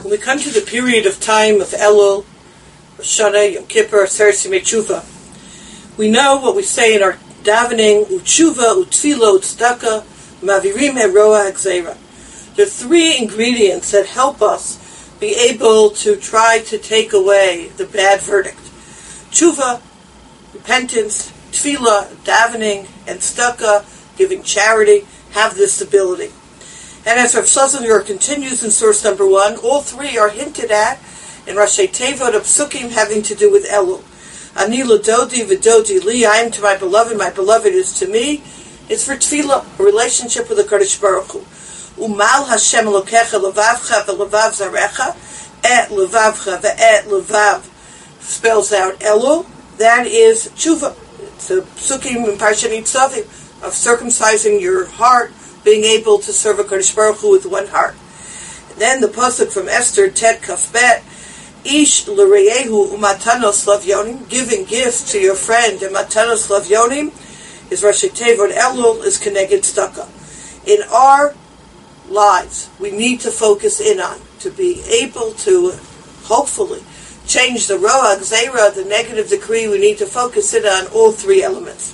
When we come to the period of time of Elul, Rosh Hashanah, Yom Kippur, Aseret Yemei Tshuva, we know what we say in our davening, Utshuva, Utfilo, Tzedakah, Mavirim Heroa Hagzeira. There are three ingredients that help us be able to try to take away the bad verdict. Tshuva, repentance, Tefillah, davening, and Tzedakah, giving charity, have this ability. And as Rav Schlesinger continues in source number 1, all three are hinted at in Rashi Tevot of Psukim having to do with Elul. Ani l'dodi v'dodi li, I am to my beloved is to me. It's for Tefillah, a relationship with the Kadosh Baruch Hu. Umal Hashem Elokecha levavcha v'levav zarecha, et levavcha ve'et levav spells out Elul. That is Tshuva. It's a Psukim in Parshat Nitzavim of circumcising your heart, being able to serve a Kadosh Baruch Hu with one heart. And then the pasuk from Esther, Tet Kafbet, Ish l'reyehu umatanos lavyonim, giving gifts to your friend, and matanos lavyonim is Rashi Tevot Elul, is Keneged Tzedakah. In our lives, we need to focus in on, to be able to, hopefully, change the Roa Gzeira, the negative decree. We need to focus in on all three elements.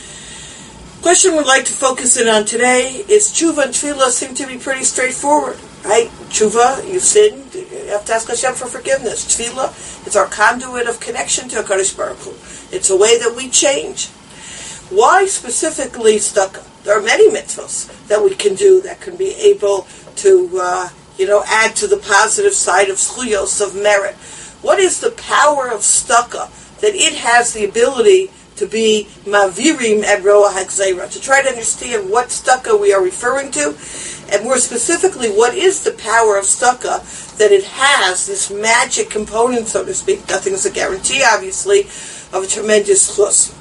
Question we'd like to focus in on today is Tshuva and Tefillah seem to be pretty straightforward, right? Tshuva, you've sinned, you have to ask Hashem for forgiveness. Tefillah, it's our conduit of connection to HaKadosh Baruch Hu. It's a way that we change. Why specifically Tzedakah? There are many mitzvahs that we can do that can be able to, add to the positive side of zchuyos, of merit. What is the power of Tzedakah? That it has the ability to be mavirim et roa hagzeira, to try to understand what tzedakah we are referring to, and more specifically, what is the power of tzedakah, that it has this magic component, so to speak. Nothing is a guarantee, obviously, of a tremendous chus.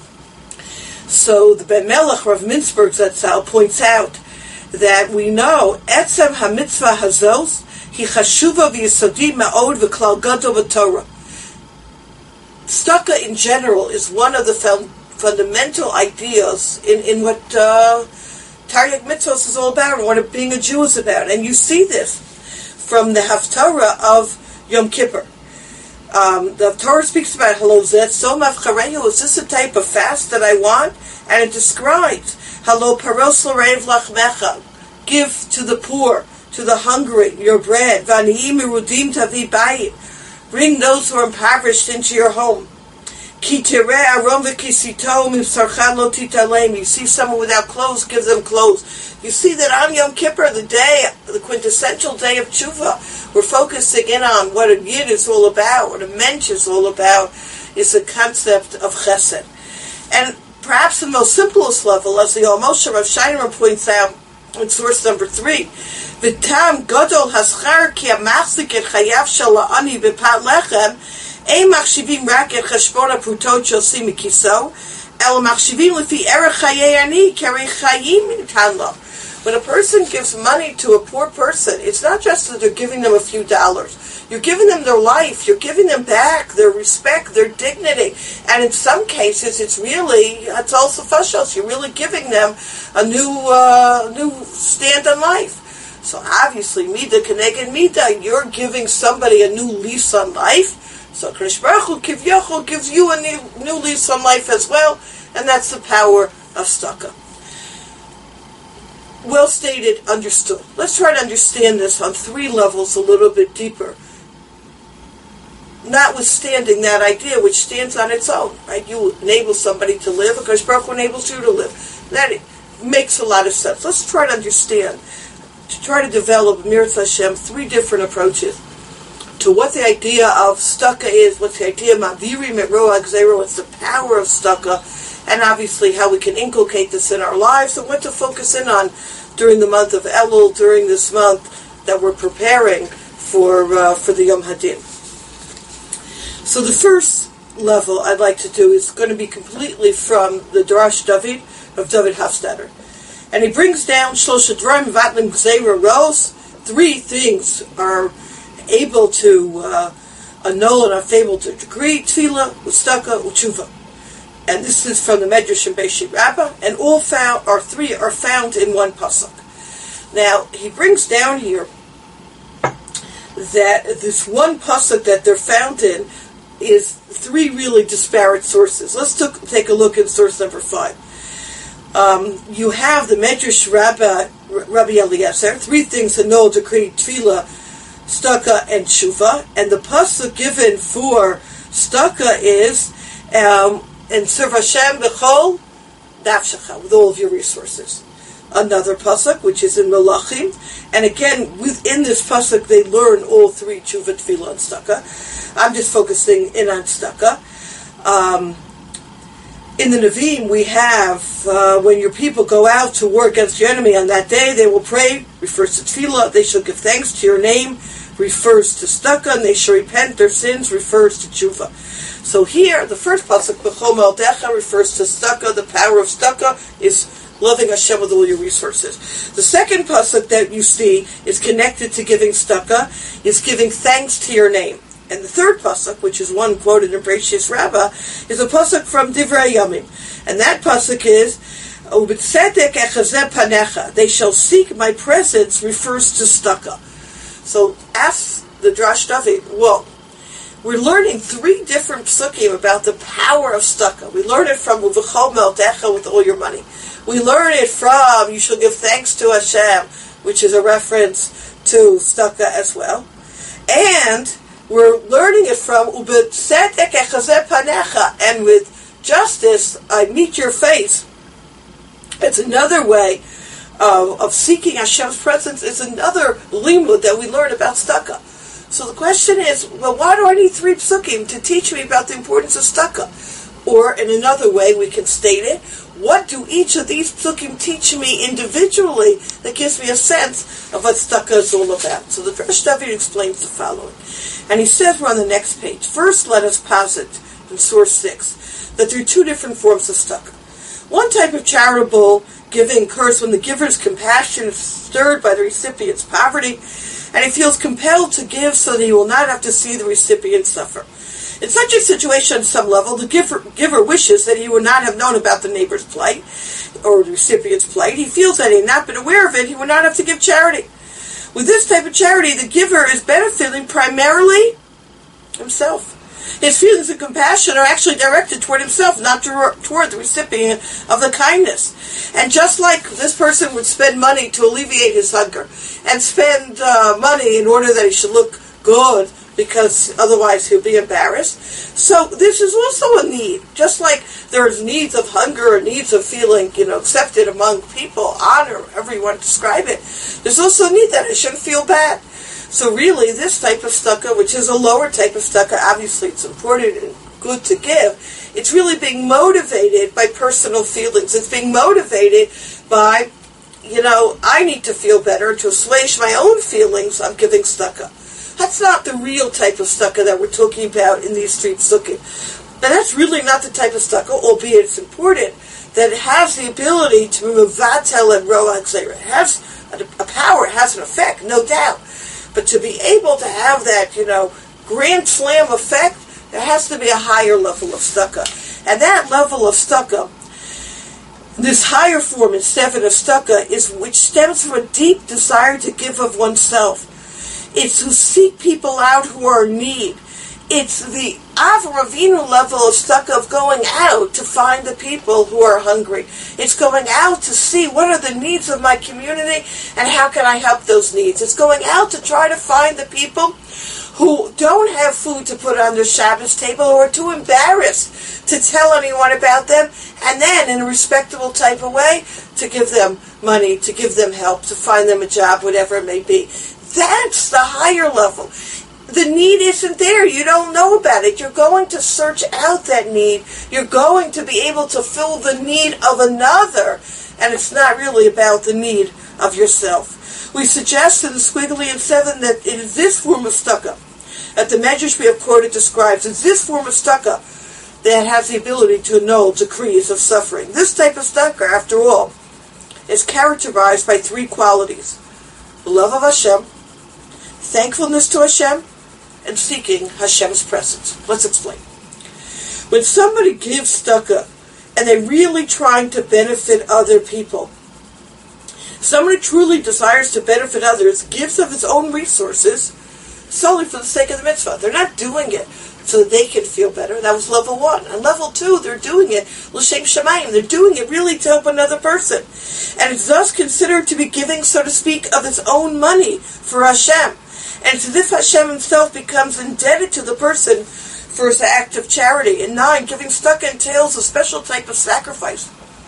So the Ben Melech, Rav Mintzberg Zatzal, points out that we know etzem hamitzvah hazos hi chashuva v'yesodi ma'od v'klal gadol b'Torah. Tzedakah in general is one of the fundamental ideas in what Taryag Mitzvos is all about, and what being a Jew is about. And you see this from the Haftarah of Yom Kippur. The Torah speaks about Halo Zet, Som Avcharehu, is this a type of fast that I want? And it describes Halo Paros L'Reiv Lachmecha, give to the poor, to the hungry, your bread. V'aniim Merudim Tavi Bayit, bring those who are impoverished into your home. You see someone without clothes, give them clothes. You see that on Yom Kippur, the quintessential day of Tshuva, we're focusing in on what a Yid is all about, what a mensch is all about, is the concept of chesed. And perhaps the most simplest level, as the Moshe Rav Shiner points out in source number 3, V'tam gadol haschar ki amachzik et chayav shel ha'ani b'pat lechem ein machshivim rak et cheshbon ha'prutot shel mikiso el machshivim lefi erech chayei ani k'erech chayim nitan lo. When a person gives money to a poor person, it's not just that they're giving them a few dollars. You're giving them their life. You're giving them back their respect, their dignity. And in some cases, it's also fashos. You're really giving them a new stand on life. So obviously, Mida Keneged Mida, you're giving somebody a new lease on life. So Kadosh Baruch Hu Kivyochel gives you a new lease on life as well, and that's the power of tzedakah. Well stated, understood. Let's try to understand this on 3 levels a little bit deeper. Notwithstanding that idea, which stands on its own, right? You enable somebody to live, because Baruch Hu enables you to live. That makes a lot of sense. Let's try to understand, to try to develop, Mirz Hashem, 3 different approaches to what the idea of tzedakah is, what's the idea of mavirim et roa gzeira, what's the power of tzedakah, and obviously how we can inculcate this in our lives, and what to focus in on during the month of Elul, during this month that we're preparing for the Yom Hadin. So the first level I'd like to do is going to be completely from the Darash David of David Hafstadter. And he brings down Shlosha Dvarim Vatlim Gzeira Ros. 3 things are able to annul and unable to decree: Tefillah, Tzedakah, Tshuva. And this is from the Medrash and Beis Rabbah, and all 3 are found in one pasuk. Now he brings down here that this one pasuk that they're found in is three really disparate sources. Let's take a look at source number 5. You have the Medrash Rabbi Eliezer, 3 things to know, decree, tefillah, staka, and tshuva, and the pasuk given for staka is and serve Hashem b'chol nafshecha, with all of your resources. Another pasuk, which is in Melachim, and again, within this pasuk, they learn all 3, tshuva, tefillah, and staka. I'm just focusing in on staka. In the Nevi'im, we have, when your people go out to war against your enemy on that day, they will pray, refers to tefillah, they shall give thanks to your name, refers to staka, and they shall repent their sins, refers to tshuva. So here, the first pasuk, B'chol Me'aldecha, refers to staka. The power of staka is loving Hashem with all your resources. The second pasuk that you see is connected to giving staka, is giving thanks to your name. And the third pasuk, which is one quoted in Bereishis Rabbah, is a pasuk from Divrei Yamim. And that pasuk is, U'b'tzedek echazeh panecha, they shall seek my presence, refers to staka. So ask the Drash David, well, we're learning 3 different psukim about the power of staka. We learn it from Uv'chol Me'aldecha, with all your money. We learn it from you shall give thanks to Hashem, which is a reference to staka as well. And we're learning it from U'b'tzedek echazeh panecha, and with justice I meet your face. It's another way of seeking Hashem's presence. It's another limud that we learn about staka. So the question is, well, why do I need 3 psukim to teach me about the importance of staka? Or in another way we can state it, what do each of these psukim teach me individually that gives me a sense of what staka is all about? So the Drash David explains the following. And he says, we're on the next page. First, let us posit in source 6 that there are 2 different forms of staka. One type of charitable giving occurs when the giver's compassion is stirred by the recipient's poverty, and he feels compelled to give so that he will not have to see the recipient suffer. In such a situation, on some level, the giver wishes that he would not have known about the neighbor's plight, or the recipient's plight. He feels that he had not been aware of it, he would not have to give charity. With this type of charity, the giver is benefiting primarily himself. His feelings of compassion are actually directed toward himself, not toward the recipient of the kindness. And just like this person would spend money to alleviate his hunger, and spend money in order that he should look good, because otherwise he'll be embarrassed. So this is also a need. Just like there's needs of hunger or needs of feeling, accepted among people, honor, however you want to describe it, there's also a need that I shouldn't feel bad. So really, this type of staka, which is a lower type of staka, obviously it's important and good to give, it's really being motivated by personal feelings. It's being motivated by, I need to feel better, to assuage my own feelings, I'm giving staka. That's not the real type of staka that we're talking about in these 3 psukim. Now that's really not the type of staka, albeit it's important, that it has the ability to mevatel and roa gzeira. It has a power, it has an effect, no doubt. But to be able to have that, grand slam effect, there has to be a higher level of staka. And that level of staka, this higher form in 7 of staka, is which stems from a deep desire to give of oneself. It's to seek people out who are in need. It's the Avraham Avinu level of staka, of going out to find the people who are hungry. It's going out to see what are the needs of my community and how can I help those needs. It's going out to try to find the people who don't have food to put on their Shabbos table or are too embarrassed to tell anyone about them, and then in a respectable type of way to give them money, to give them help, to find them a job, whatever it may be. That's the higher level. The need isn't there. You don't know about it. You're going to search out that need. You're going to be able to fill the need of another. And it's not really about the need of yourself. We suggest in the Squiggly in 7 that it is this form of staka that the Medrash we have quoted describes. It's this form of staka that has the ability to annul decrees of suffering. This type of staka, after all, is characterized by 3 qualities: the love of Hashem, thankfulness to Hashem, and seeking Hashem's presence. Let's explain. When somebody gives staka and they're really trying to benefit other people, somebody truly desires to benefit others, gives of his own resources, solely for the sake of the mitzvah. They're not doing it so that they can feel better. That was level 1. And level 2, they're doing it l'shem shamayim. They're doing it really to help another person. And it's thus considered to be giving, so to speak, of its own money for Hashem. And it's as if Hashem himself becomes indebted to the person for his act of charity. And 9, giving tzedakah entails a special type of sacrifice,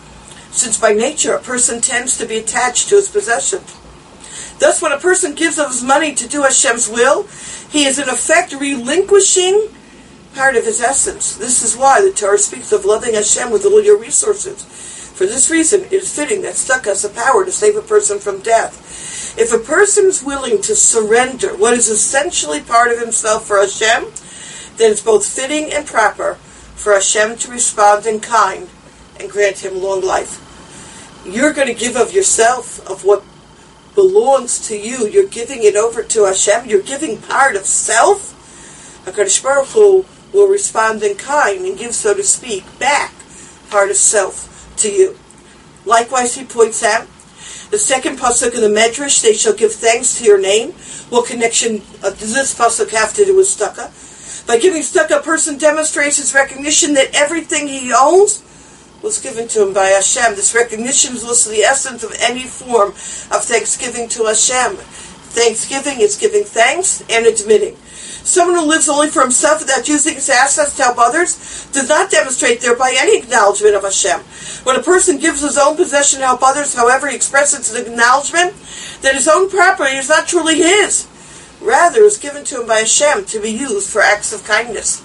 since by nature a person tends to be attached to his possessions. Thus, when a person gives of his money to do Hashem's will, he is in effect relinquishing part of his essence. This is why the Torah speaks of loving Hashem with all your resources. For this reason, it is fitting that tzedakah has the power to save a person from death. If a person is willing to surrender what is essentially part of himself for Hashem, then it's both fitting and proper for Hashem to respond in kind and grant him long life. You're going to give of yourself, of what belongs to you. You're giving it over to Hashem. You're giving part of self. HaKadosh Baruch Hu will respond in kind and give, so to speak, back part of self to you. Likewise, he points out, the second pasuk of the Medrash, they shall give thanks to your name. What connection does this pasuk have to do with tzedakah? By giving tzedakah, a person demonstrates his recognition that everything he owns was given to him by Hashem. This recognition is also the essence of any form of thanksgiving to Hashem. Thanksgiving is giving thanks and admitting. Someone who lives only for himself without using his assets to help others does not demonstrate thereby any acknowledgement of Hashem. When a person gives his own possession to help others, however, he expresses an acknowledgement that his own property is not truly his. Rather, it is given to him by Hashem to be used for acts of kindness.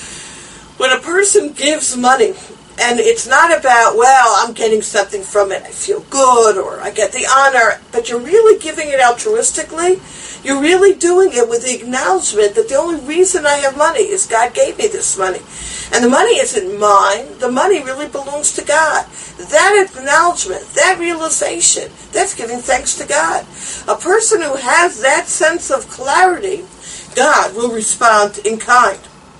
When a person gives money, and it's not about, well, I'm getting something from it, I feel good, or I get the honor, but you're really giving it altruistically. You're really doing it with the acknowledgement that the only reason I have money is God gave me this money. And the money isn't mine. The money really belongs to God. That acknowledgement, that realization, that's giving thanks to God. A person who has that sense of clarity, God will respond in kind.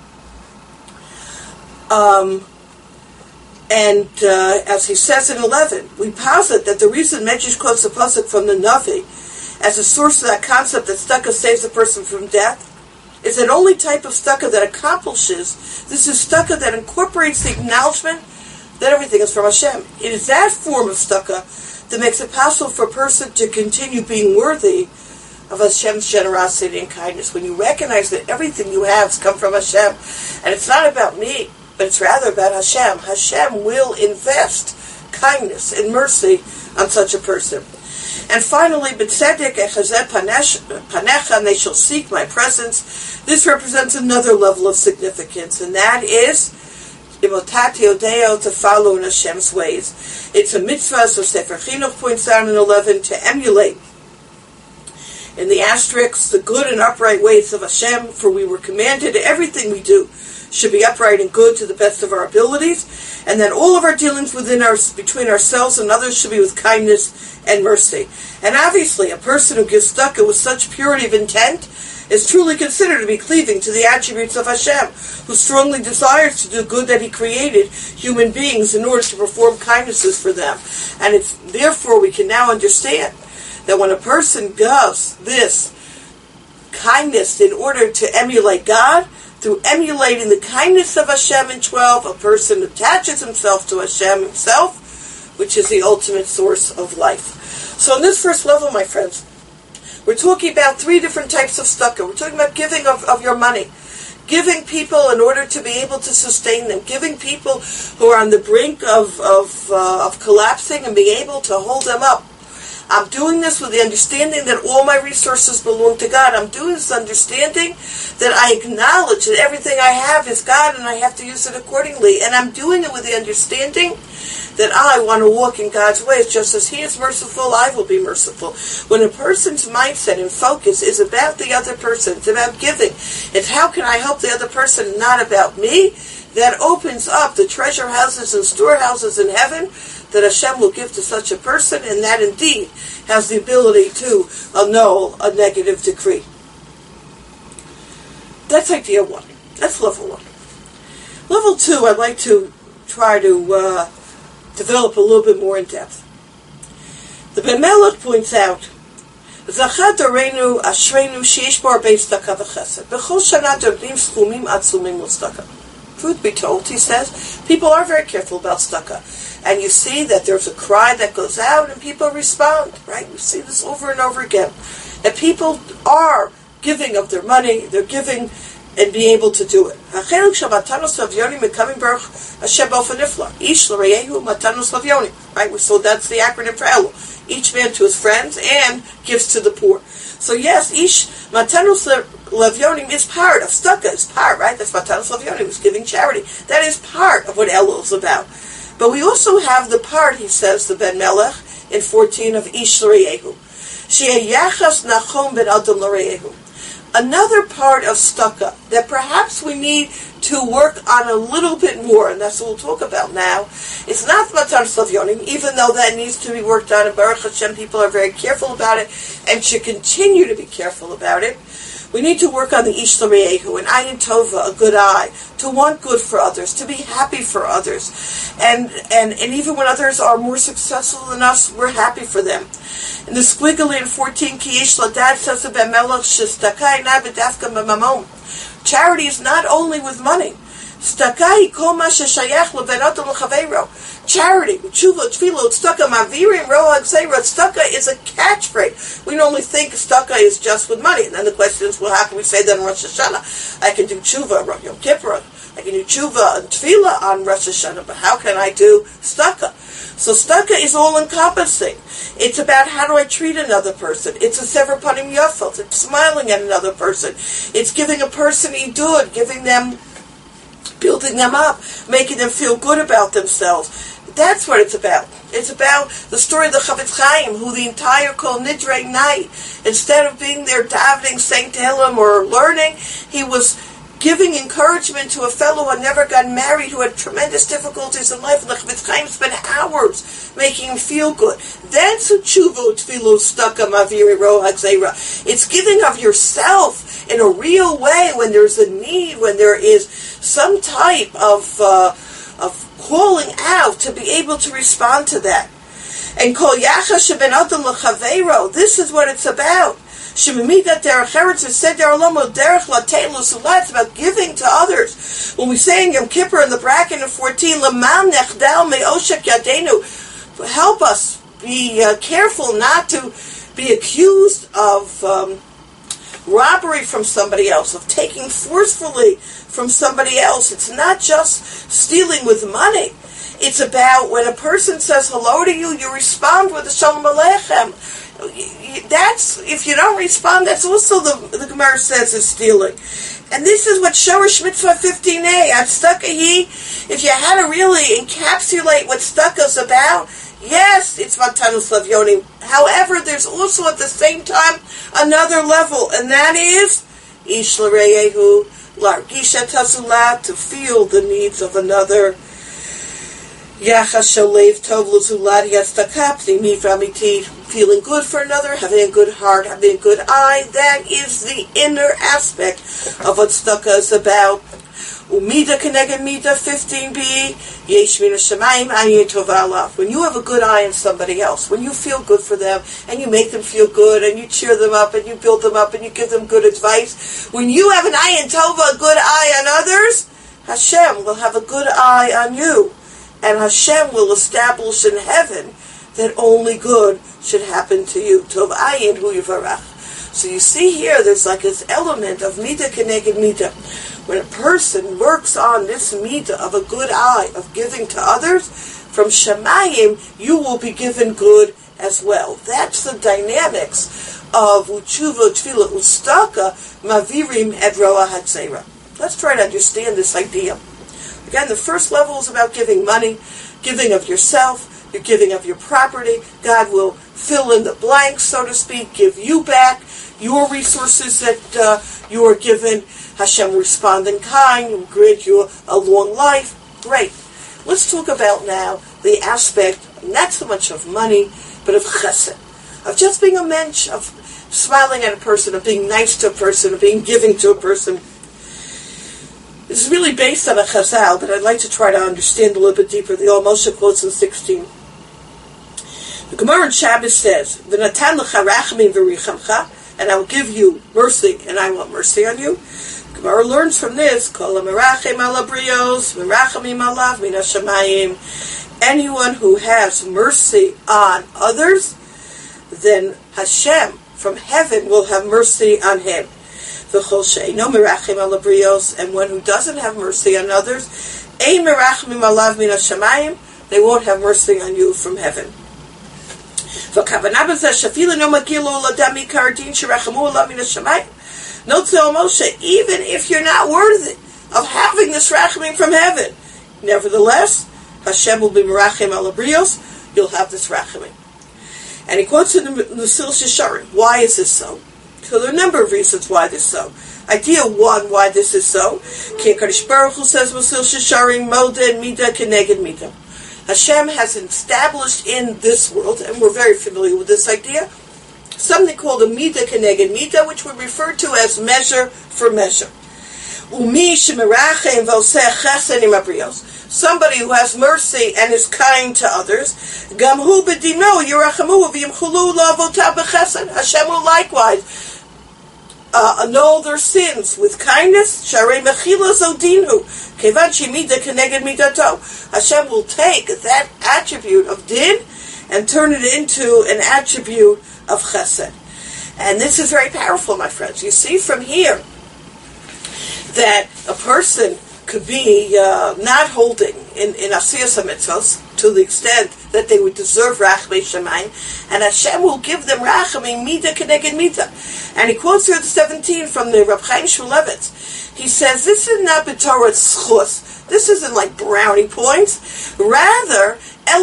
As he says in 11, we posit that the reason Medrash quotes the pasuk from the Navi as a source of that concept that tzedakah saves a person from death is that only type of tzedakah that accomplishes this is tzedakah that incorporates the acknowledgement that everything is from Hashem. It is that form of tzedakah that makes it possible for a person to continue being worthy of Hashem's generosity and kindness. When you recognize that everything you have has come from Hashem, and it's not about me, but it's rather about Hashem. Hashem will invest kindness and mercy on such a person. And finally, b'tzedek echazeh panecha, and they shall seek my presence. This represents another level of significance, and that is imotat yodeo, to follow in Hashem's ways. It's a mitzvah, so Sefer Chinuch points out in 11, to emulate in the asterisks the good and upright ways of Hashem, for we were commanded everything we do should be upright and good to the best of our abilities, and that all of our dealings between ourselves and others should be with kindness and mercy. And obviously, a person who gives tzedakah with such purity of intent is truly considered to be cleaving to the attributes of Hashem, who strongly desires to do good that He created human beings in order to perform kindnesses for them. And it's therefore we can now understand that when a person does this kindness in order to emulate God, through emulating the kindness of Hashem in 12, a person attaches himself to Hashem himself, which is the ultimate source of life. So in this first level, my friends, we're talking about 3 different types of tzedakah. We're talking about giving of your money, giving people in order to be able to sustain them, giving people who are on the brink of collapsing and being able to hold them up. I'm doing this with the understanding that all my resources belong to God. I'm doing this understanding that I acknowledge that everything I have is God and I have to use it accordingly. And I'm doing it with the understanding that I want to walk in God's ways. Just as He is merciful, I will be merciful. When a person's mindset and focus is about the other person, it's about giving, it's how can I help the other person, not about me, that opens up the treasure houses and storehouses in heaven that Hashem will give to such a person, and that indeed has the ability to annul a negative decree. That's idea 1. That's level 1. Level 2, I'd like to try to develop a little bit more in depth. The Ben Melech points out Zachat Doreinu Ashreinu Sheish Bar Beis Tzedakah v'Chesed. B'chol shana notnim schumim atzumim l'tzedakah. Truth be told, he says, people are very careful about tzedakah. And you see that there's a cry that goes out and people respond, right? We see this over and over again. That people are giving of their money, they're giving and being able to do it. Right? So that's the acronym for Elu. Each man to his friends and gives to the poor. So yes, Ish Matanus Levyonim is part of tzedakah, is part, right? That's Matanus Levyonim, who's giving charity. That is part of what Elu is about. But we also have the part, he says, the Ben Melech, in 14 of Ish L'Reyehu. She'yachas nachom ben adam l'Reyehu. Another part of tzedakah that perhaps we need to work on a little bit more, and that's what we'll talk about now. It's not Matan Slavyonim, even though that needs to be worked on, and Baruch Hashem, people are very careful about it, and should continue to be careful about it. We need to work on the Ish L'Reyehu, an Ayin Tova, a good eye, to want good for others, to be happy for others. And even when others are more successful than us, we're happy for them. In the Squiggly in 14, Ki Ish Ladad says the Ben Melech, Shestakai na b'dafka b'mamon. Charity is not only with money. Stakai kol ma sheshayach leben adam l'chaveiro. Charity, tshuva, tefillah, tzedakah, mavirim, rohag seira. Tzedakah is a catchphrase. We normally think tzedakah is just with money. And then the question is, well, how can we say that on Rosh Hashanah? I can do tshuva on Yom Kippur. I can do tshuva and tefillah on Rosh Hashanah. But how can I do tzedakah? So tzedakah is all-encompassing. It's about how do I treat another person. It's a sever panim yafot. It's smiling at another person. It's giving a person idud, building them up, making them feel good about themselves. That's what it's about. It's about the story of the Chavetz Chaim, who the entire Kol Nidrei night, instead of being there davening, saying Tehillim, or learning, he was giving encouragement to a fellow who had never gotten married, who had tremendous difficulties in life, and the Chavetz Chaim spent hours making him feel good. That's tshuva, tefillah, tzedakah, maviri, rohag zeira. It's giving of yourself in a real way when there's a need, when there is some type of calling out to be able to respond to that. And kol yachas sheben adam l'chaveiro. This is what it's about. Shemimida derech eretz said derolomo derech latelu sulat. It's about giving to others. When we say in Yom Kippur in the bracket of 14, leman nechdal me'oshek yadenu, help us be careful not to be accused of robbery from somebody else, of taking forcefully from somebody else. It's not just stealing with money. It's about when a person says hello to you, you respond with a shalom aleichem. That's, if you don't respond, that's also the Gemara says is stealing. And this is what Shorish Mitzvah 15a, Tzedakah, if you had to really encapsulate what tzedakah is about, yes, it's Matanus Levyonim. However, there's also at the same time another level, and that is Ish L'Reyehu, Largisha Tazulat, to feel the needs of another. Yachas Shalev Tov L'Zulat Yatzedakah, Pnimi V'Amiti, feeling good for another, having a good heart, having a good eye. That is the inner aspect of what tzedakah is about. Umida Keneged Mida 15b, Yesh Min Hashemayim Ayin Tova Alav. When you have a good eye on somebody else, when you feel good for them, and you make them feel good, and you cheer them up, and you build them up, and you give them good advice, when you have an Ayin Tova, a good eye on others, Hashem will have a good eye on you. And Hashem will establish in heaven that only good should happen to you. Tov Ayin Hu Yivarach. So you see here, there's like this element of Mida Keneged Mida. When a person works on this Mida of a good eye, of giving to others, from Shemayim, you will be given good as well. That's the dynamics of Utshuva, Tefillah, Tzedakah, Mavirim, et Roa Hatzeira. Let's try to understand this idea. Again, the first level is about giving money, giving of yourself, you're giving of your property. God will fill in the blanks, so to speak, give you back your resources that you are given. Hashem will respond in kind, will grant you a long life. Great. Let's talk about now the aspect, not so much of money, but of chesed, of just being a mensch, of smiling at a person, of being nice to a person, of being giving to a person. This is really based on a chazal, but I'd like to try to understand a little bit deeper. The Old Moshe quotes in 16. The Gemara in Shabbos says, "V'natan lecha rachamim v'richamcha," and I will give you mercy, and I want mercy on you. The Gemara learns from this, "Kol hamerachem ala brios, merachamim alav min hashamayim." Anyone who has mercy on others, then Hashem from heaven will have mercy on him. V'chol she'eino merachem ala brios, and one who doesn't have mercy on others, ein merachamim alav min hashamayim, they won't have mercy on you from heaven. Note to Moshe, even if you're not worthy of having this rachamim from heaven, nevertheless, Hashem will be merachem al brios, you'll have this rachamim. And he quotes in the Mesilas Yesharim. Why is this so? So there are a number of reasons why this is so. Idea one, why this is so. Ki HaKadosh Baruch Hu says Mesilas Yesharim, Moden Mida Keneged Mida. Hashem has established in this world, and we're very familiar with this idea, something called a Mida Keneged Mida, which we refer to as measure for measure. Umi shemerachem v'oseh chesed im habrios. Somebody who has mercy and is kind to others. Gam hu b'dino yirachamu v'yimchulu la'avotav b'chesed. Hashem will likewise annul their sins with kindness. Sharei mechila zodinu. Kevan shemida keneged midato. Hashem will take that attribute of din and turn it into an attribute of chesed. And this is very powerful, my friends. You see from here that a person could be not holding in asiyas mitzvos to the extent that they would deserve rachmei shamayim, and Hashem will give them rachamim mida keneged mida. And he quotes here the 17 from the Reb Chaim Shmulevitz. He says, this is not b'torah schus. This isn't like brownie points. Rather, the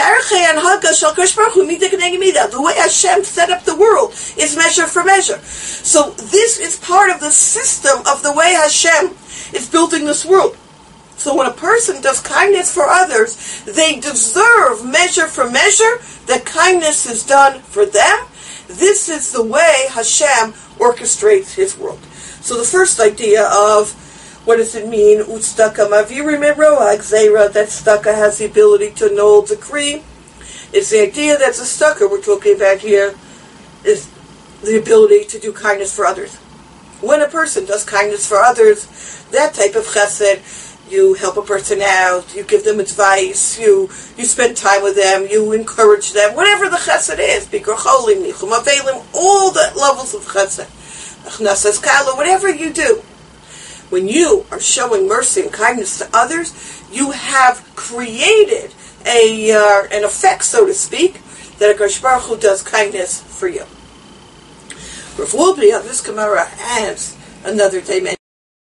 way Hashem set up the world is measure for measure. So this is part of the system of the way Hashem is building this world. So when a person does kindness for others, they deserve measure for measure that kindness is done for them. This is the way Hashem orchestrates his world. So the first idea of what does it mean? Utzdaka mavirim eroag zera, that tzedakah has the ability to annul decree. It's the idea that the tzedakah we're talking about here is the ability to do kindness for others. When a person does kindness for others, that type of chesed, you help a person out, you give them advice, you spend time with them, you encourage them, whatever the chesed is, bikur cholim, nichum avelim, all the levels of chesed, achnasas kala, whatever you do. When you are showing mercy and kindness to others, you have created an effect, so to speak, that HaKadosh Baruch Hu does kindness for you. Rav Wolbe on this Gemara adds another dimension,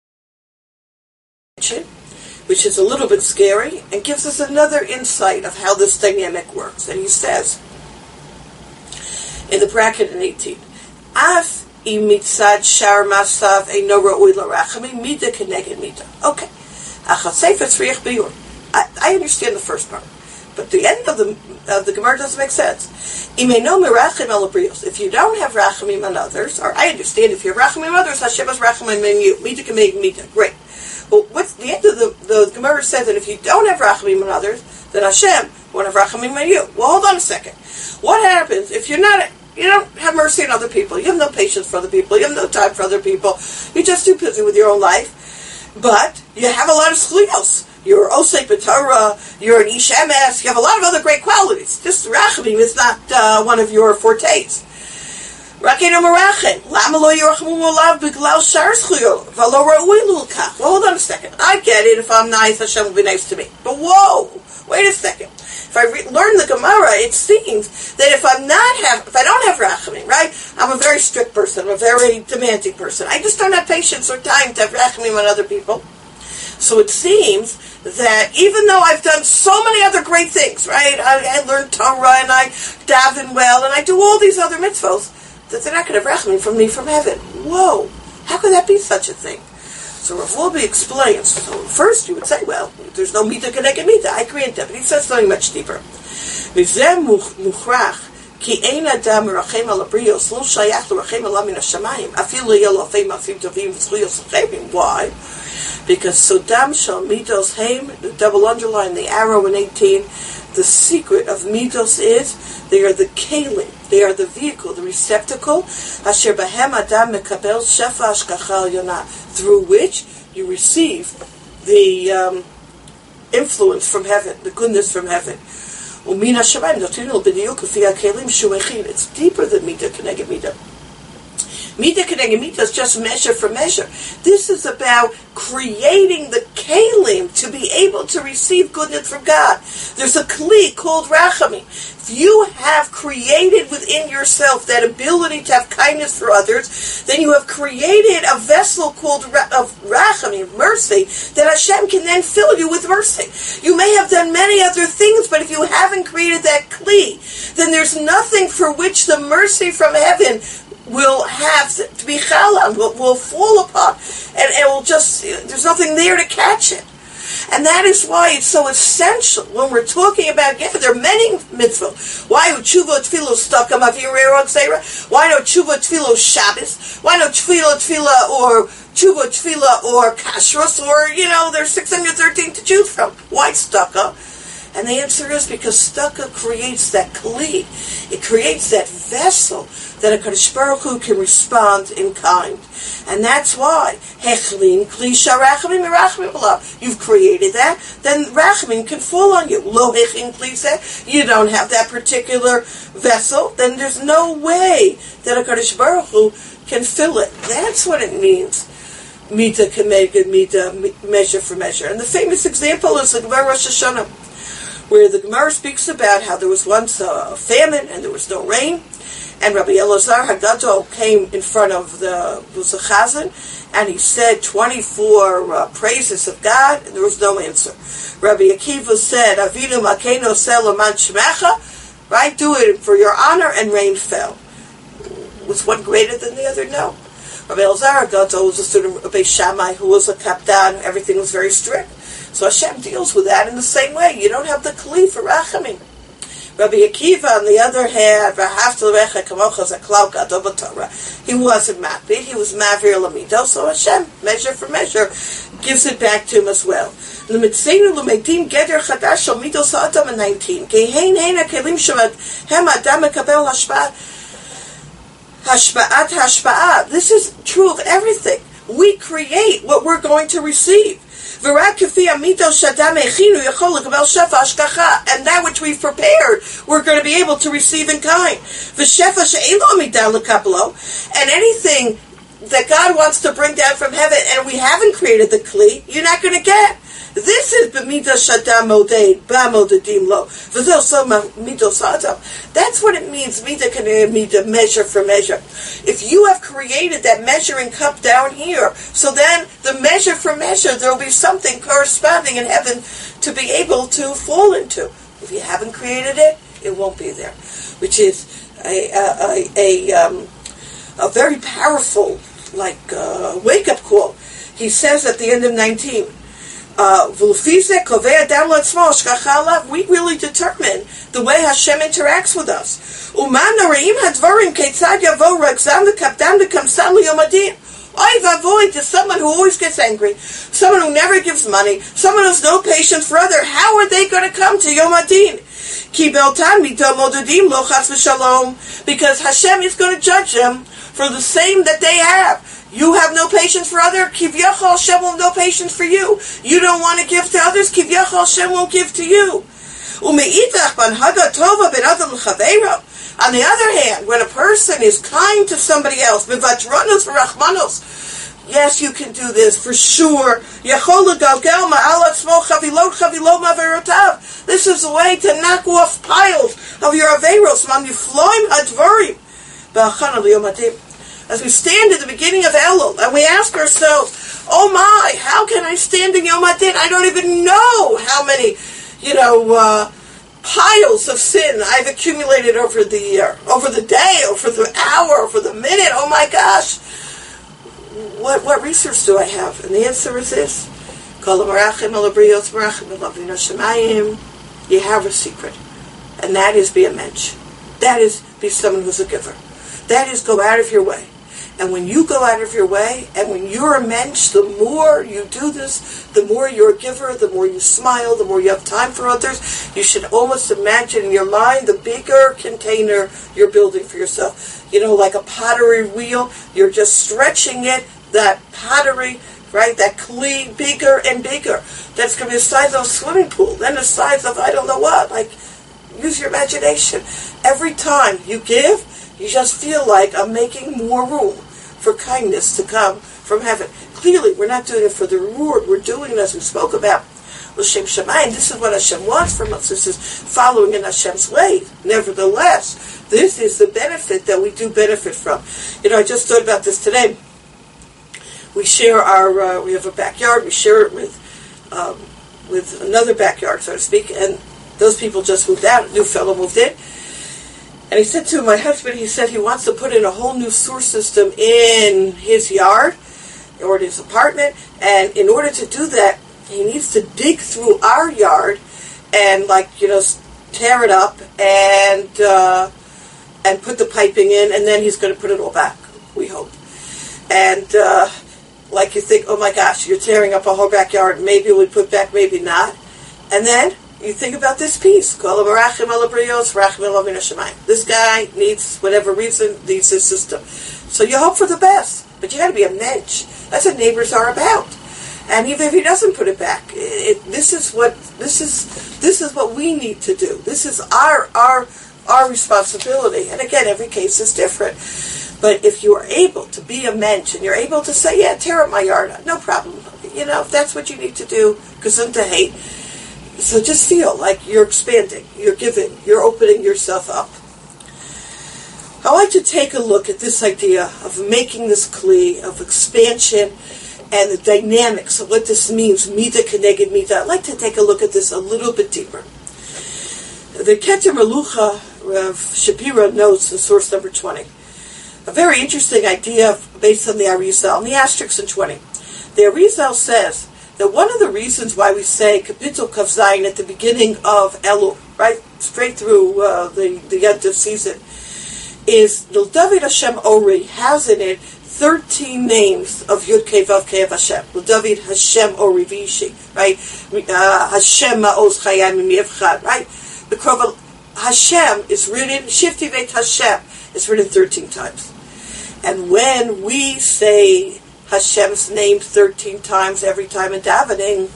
which is a little bit scary, and gives us another insight of how this dynamic works. And he says, in the bracket in 18, Af imitzad shar masav eino ra'ui l'rachamim mida keneged mida. Okay. I understand the first part, but the end of the Gemara doesn't make sense. If you don't have rachamim on others, or I understand if you have rachamim on others, Hashem has rachamim on you. Mida keneged mida. Great. Well, what's the end of the Gemara says that if you don't have rachamim on others, then Hashem won't have rachamim on you. Well, hold on a second. What happens if you don't have mercy on other people? You have no patience for other people. You have no time for other people. You're just too busy with your own life. But you have a lot of schlios. You're osei b'Torah. You're an ish emes. You have a lot of other great qualities. This rachamim is not one of your fortes. Well, hold on a second. I get it. If I'm nice, Hashem will be nice to me. But whoa, wait a second. If I learn the Gemara, it seems that if I don't have rachamim, right? I'm a very strict person. I'm a very demanding person. I just don't have patience or time to have rachamim on other people. So it seems that even though I've done so many other great things, right? I learned Torah and I daven well and I do all these other mitzvos, that they're not going to have rachamim from me from heaven. Whoa, how could that be such a thing? So Rav Wolbe explains. So first you would say, well, there's no mida keneged mida. I grant that, but he says something much deeper. Mivzeh muchrach ki ein adam merachem al habrios lo shayach l'rachem alam min hashamayim afilu yelofei mafim tovim v'tzluyos l'chevim. Why? Because Sodam shal midos haim, the double underline, the arrow in 18, The secret of midos is they are the kelim, they are the vehicle, the receptacle, asher bahem adam mekabel shefa hashgacha yonah, through which you receive the influence from heaven, the goodness from heaven. It's deeper than midah keneged midah. Midah keneged midah is just measure for measure. This is about creating the kelim to be able to receive goodness from God. There's a kli called rachamim. If you have created within yourself that ability to have kindness for others, then you have created a vessel called rachamim, mercy, that Hashem can then fill you with mercy. You may have done many other things, but if you haven't created that kli, then there's nothing for which the mercy from heaven will have to be chalal, will fall apart, and it will just, there's nothing there to catch it. And that is why it's so essential when we're talking about Gefer. There are many mitzvot. Why tshuva tefillah stakam avirei gzeira? Why no tshuva tefillah Shabbos? Why no tefillah or tshuva tefillah or kashrus? Or, there's 613 to choose from. Why staka? And the answer is because staka creates that kli. It creates that vessel that a Kadosh Baruch Hu can respond in kind. And that's why hechlin kli sharachamim merachmim b'lav. You've created that, then rachamim can fall on you. Lo hechlin kli seh, you don't have that particular vessel, then there's no way that a Kadosh Baruch Hu can fill it. That's what it means. Midah keneged midah, measure for measure. And the famous example is the Gemara Rosh Hashanah, where the Gemara speaks about how there was once a famine and there was no rain, and Rabbi Elazar Hagadol came in front of the Chazan, and he said 24 praises of God, and there was no answer. Rabbi Akiva said, Avinu Malkeinu Seh L'man Shemecha, right, do it for your honor, and rain fell. Was one greater than the other? No. Rabbi Elazar Hagadol was a student of Rabbi Shammai, who was a kapdan, everything was very strict. So Hashem deals with that in the same way. You don't have the kli for rachamim. Rabbi Akiva, on the other hand, he wasn't mapid, he was mavir lamido, so Hashem, measure for measure, gives it back to him as well. 19. This is true of everything. We create what we're going to receive. And that which we've prepared, we're going to be able to receive in kind. And anything that God wants to bring down from heaven, and we haven't created the kli, you're not going to get. This is b'midah shadam moded ba'modedim lo. That's what it means. Midah, measure for measure. If you have created that measuring cup down here, so then the measure for measure, there will be something corresponding in heaven to be able to fall into. If you haven't created it, it won't be there. Which is a very powerful, wake up call. He says at the end of 19. We really determine the way Hashem interacts with us. Avoid to someone who always gets angry, someone who never gives money, someone who has no patience for others. How are they going to come to Yom Adin? Because Hashem is going to judge them for the same that they have. You have no patience for others, Kivyachol Hashem will have no patience for you. You don't want to give to others, Kivyachol Hashem won't give to you. On the other hand, when a person is kind to somebody else, yes, you can do this for sure. This is a way to knock off piles of your averos. As we stand at the beginning of Elul, and we ask ourselves, oh my, how can I stand in Yom Hadin? I don't even know how many, piles of sin I've accumulated over the year, over the day, over the hour, over the minute. Oh my gosh. What resource do I have? And the answer is this. You have a secret. And that is be a mensch. That is be someone who's a giver. That is go out of your way. And when you go out of your way, and when you're a mensch, the more you do this, the more you're a giver, the more you smile, the more you have time for others. You should almost imagine in your mind the bigger container you're building for yourself. Like a pottery wheel, you're just stretching it, that pottery, right, that kli, bigger and bigger. That's going to be the size of a swimming pool, then the size of I don't know what. Use your imagination. Every time you give, you just feel like I'm making more room for kindness to come from heaven. Clearly, we're not doing it for the reward. We're doing it, as we spoke about, l'shem shamayim. This is what Hashem wants from us. This is following in Hashem's way. Nevertheless, this is the benefit that we do benefit from. I just thought about this today. We share we have a backyard. We share it with another backyard, so to speak, and those people just moved out. A new fellow moved in. And he said to my husband, he said he wants to put in a whole new sewer system in his yard or in his apartment. And in order to do that, he needs to dig through our yard and tear it up and put the piping in, and then he's going to put it all back, we hope. And you think, oh my gosh, you're tearing up a whole backyard. Maybe we put back, maybe not. And then you think about this piece. This guy needs, whatever reason, needs his system. So you hope for the best, but you got to be a mensch. That's what neighbors are about. And even if he doesn't put it back, this is what we need to do. This is our responsibility. And again, every case is different. But if you are able to be a mensch and you're able to say, yeah, tear up my yard, no problem. If that's what you need to do, gesundheit hate. So just feel like you're expanding, you're giving, you're opening yourself up. I like to take a look at this idea of making this kli, of expansion, and the dynamics of what this means, midah keneged midah. I'd like to take a look at this a little bit deeper. The Keter Melucha, Rav Shapira, notes in source number 20. A very interesting idea based on the Arizal, and the asterisk in 20. The Arizal says that one of the reasons why we say Kapitel Kav Zayin at the beginning of Elul, right, straight through the Yom Tov season, is the David Hashem Ori has in it 13 names of Yud Kei Vav Kei of Hashem. David Hashem Ori Vishi, right? Hashem Ma'oz Chayim Miyevchad, right? The Krov Hashem is written, Shifti Veit Hashem is written 13 times. And when we say Hashem's name 13 times every time in davening,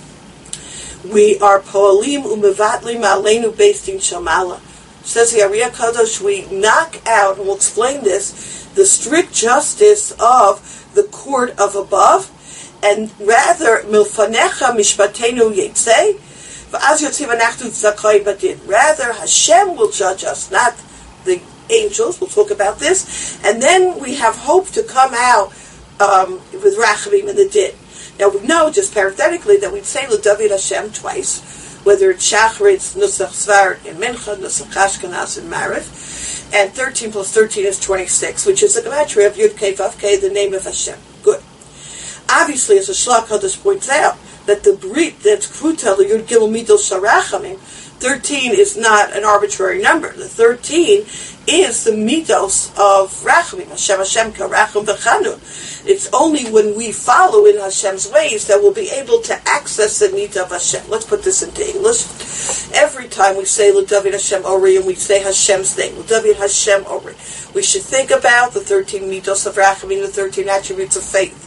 we are poalim umevatlim aleinu beistin shamala. Says the Ari HaKadosh, we knock out, and we'll explain this, the strict justice of the court of above, and rather milfanecha mishpatenu yetzei, v'az yotziv anachnu tzakoi badin. Rather, Hashem will judge us, not the angels. We'll talk about this, and then we have hope to come out with Rachamim and the Din. Now we know, just parenthetically, that we'd say LeDavid Hashem twice, whether it's Shacharitz, Nusach Svar in Mincha, Nusach Ashkenaz in Mariv, and 13 plus 13 is 26, which is the gematria of Yud Kei Vav Kei, the name of Hashem. Good. Obviously, as the Shlach Kodesh points out, that the Brit that's Kruta Yud Gimel Midol Sharachamim, 13 is not an arbitrary number. The 13 is the midos of Rachamim, Hashem Hashem Karachim V'Chanun. It's only when we follow in Hashem's ways that we'll be able to access the midah of Hashem. Let's put this into English. Every time we say L'David Hashem Ori and we say Hashem's name, L'David Hashem Ori, we should think about the 13 midos of Rachamim, the 13 attributes of faith,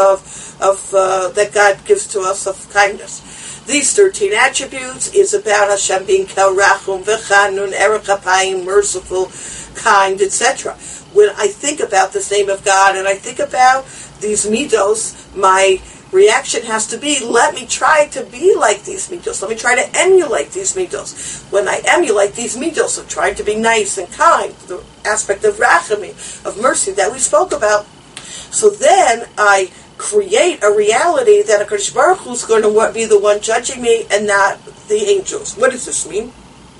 that God gives to us of kindness. These 13 attributes is about Hashem being Karachum, V'Chanun, Erech Apayim, merciful, kind, etc. When I think about this name of God and I think about these midos, my reaction has to be, let me try to be like these midos. Let me try to emulate these midos. When I emulate these midos of trying to be nice and kind, the aspect of rachamim, of mercy that we spoke about, so then I create a reality that HaKadosh Baruch Hu is going to be the one judging me and not the angels. What does this mean?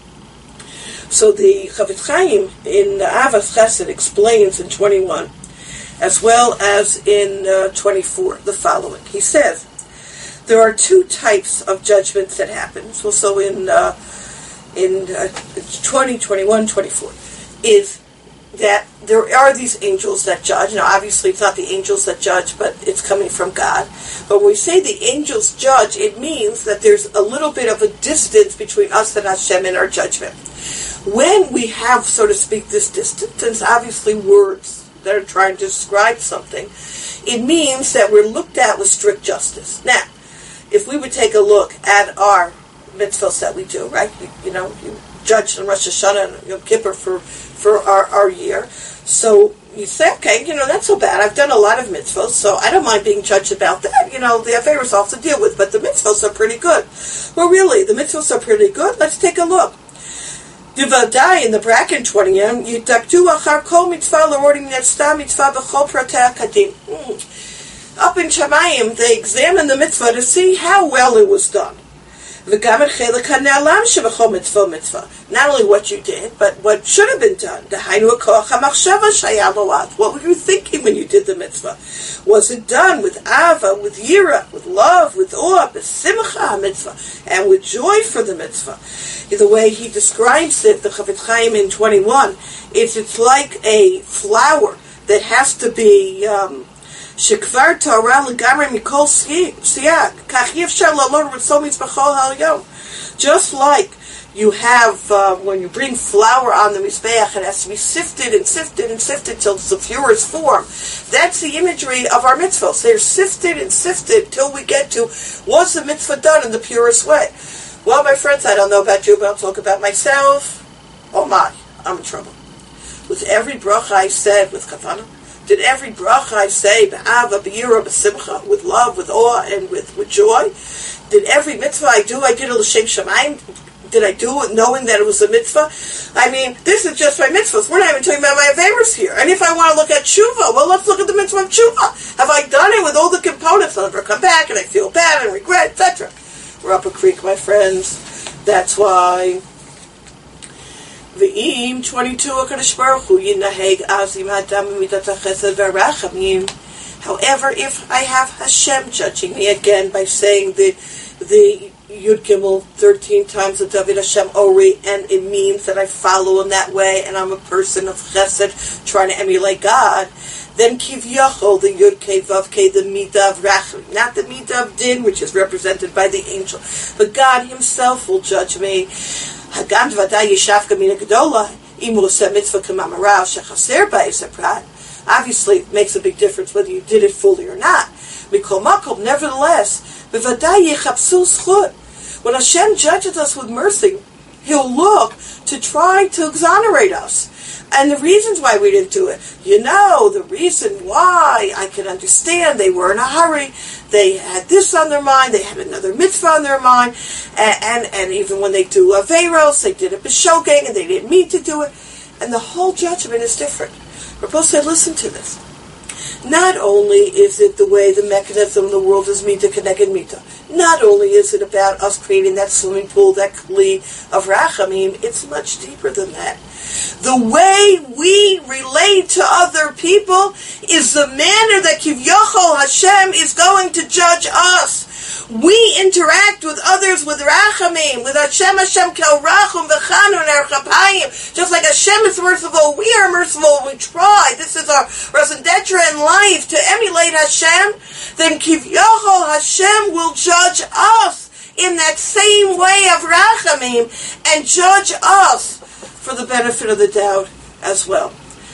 So the Chavetz Chaim in Avas Chesed explains in 21, as well as in 24, the following. He says, there are two types of judgments that happen. It's also in 20, 21, 24. Is that there are these angels that judge. Now, obviously, it's not the angels that judge, but it's coming from God. But when we say the angels judge, it means that there's a little bit of a distance between us and Hashem in our judgment. When we have, so to speak, this distance, it's obviously words that are trying to describe something, it means that we're looked at with strict justice. Now, if we would take a look at our mitzvahs that we do, right? You judge on Rosh Hashanah and Yom Kippur for our year. So you say, okay, that's so bad. I've done a lot of mitzvahs, so I don't mind being judged about that. The Averos also deal with, but the mitzvahs are pretty good. Well, really, the mitzvahs are pretty good. Let's take a look. Divadai in the bracket 20, Yitakdu achar kol mitzvah l'ordim netzta mitzvah b'chol pratei kadim. Up in Shamayim, they examine the mitzvah to see how well it was done. Not only what you did, but what should have been done. What were you thinking when you did the mitzvah? Was it done with ava, with yira, with love, with awe, with simcha mitzvah, and with joy for the mitzvah? The way he describes it, the Chafetz Chaim in 21, it's like a flower that has to be shekvar Torah legamre mikol siyag. Kach yefshar lalor ritzomit b'chol halyom. Just like you have, when you bring flour on the Mizbeach, it has to be sifted and sifted and sifted till it's the purest form. That's the imagery of our mitzvahs. They're sifted and sifted till we get to, was the mitzvah done in the purest way? Well, my friends, I don't know about you, but I'll talk about myself. Oh my, I'm in trouble. With every bracha I said with kavanah, did every bracha I say, b'ava, b'yira, b'simcha, with love, with awe, and with joy? Did every mitzvah I did it l'shem shamayim? Did I do it knowing that it was a mitzvah? I mean, this is just my mitzvahs. We're not even talking about my averos here. And if I want to look at tshuva, well, let's look at the mitzvah of tshuva. Have I done it with all the components? I'll never come back, and I feel bad and regret, etc. We're up a creek, my friends. That's why. V'im 22 HaKadosh Baruch Hu yinaheg azim hadam midat hachesed v'rachamim. However, if I have Hashem judging me again by saying the Yud Gimel 13 times of David Hashem Ori, and it means that I follow in that way, and I'm a person of Chesed trying to emulate God, then Kiv Yachol, the Yud Kei Vav Kei, the Midah of Rachel, not the Midah of Din, which is represented by the angel, but God Himself will judge me. Hagam Dvaday Yishafka Mina Gedola, Imu Oseh Mitzvah K'mamarav Shechaser Ba'is HaPrat. Obviously, it makes a big difference whether you did it fully or not. Mikol Makom, nevertheless, B'vaday Yechapsu Schut. When Hashem judges us with mercy, He'll look to try to exonerate us. And the reasons why we didn't do it. The reason why, I can understand. They were in a hurry. They had this on their mind. They had another mitzvah on their mind. And even when they do Averos, they did it b'shogeg, and they didn't mean to do it. And the whole judgment is different. Rabbi said, listen to this. Not only is it the way the mechanism of the world is mita keneged mita, not only is it about us creating that swimming pool, that kli of rachamim, it's much deeper than that. The way we relate to other people is the manner that Kivyachol Hashem is going to judge us. We interact with others with rachamim, with Hashem kel rachum v'chanun erchapayim. Just like Hashem is merciful, we are merciful. We try. This is our raison d'etre in life, to emulate Hashem. Then Kivyachol Hashem will judge us in that same way of rachamim and judge us for the benefit of the doubt as well.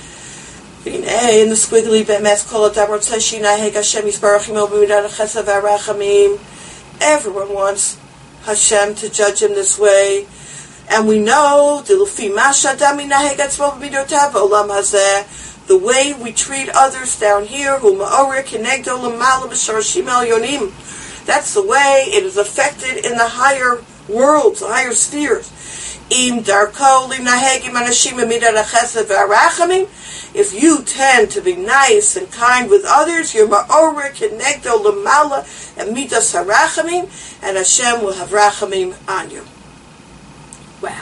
In the squiggly bemes kol adamot shinaheg Hashem yisbarachim b'midat chesed v'rachamim. Everyone wants Hashem to judge him this way, and we know the way we treat others down here. That's the way it is affected in the higher worlds, the higher spheres. If you tend to be nice and kind with others, you're ma'orer kenegdo lemala and midas harachamim, and Hashem will have rachamim on you. Wow.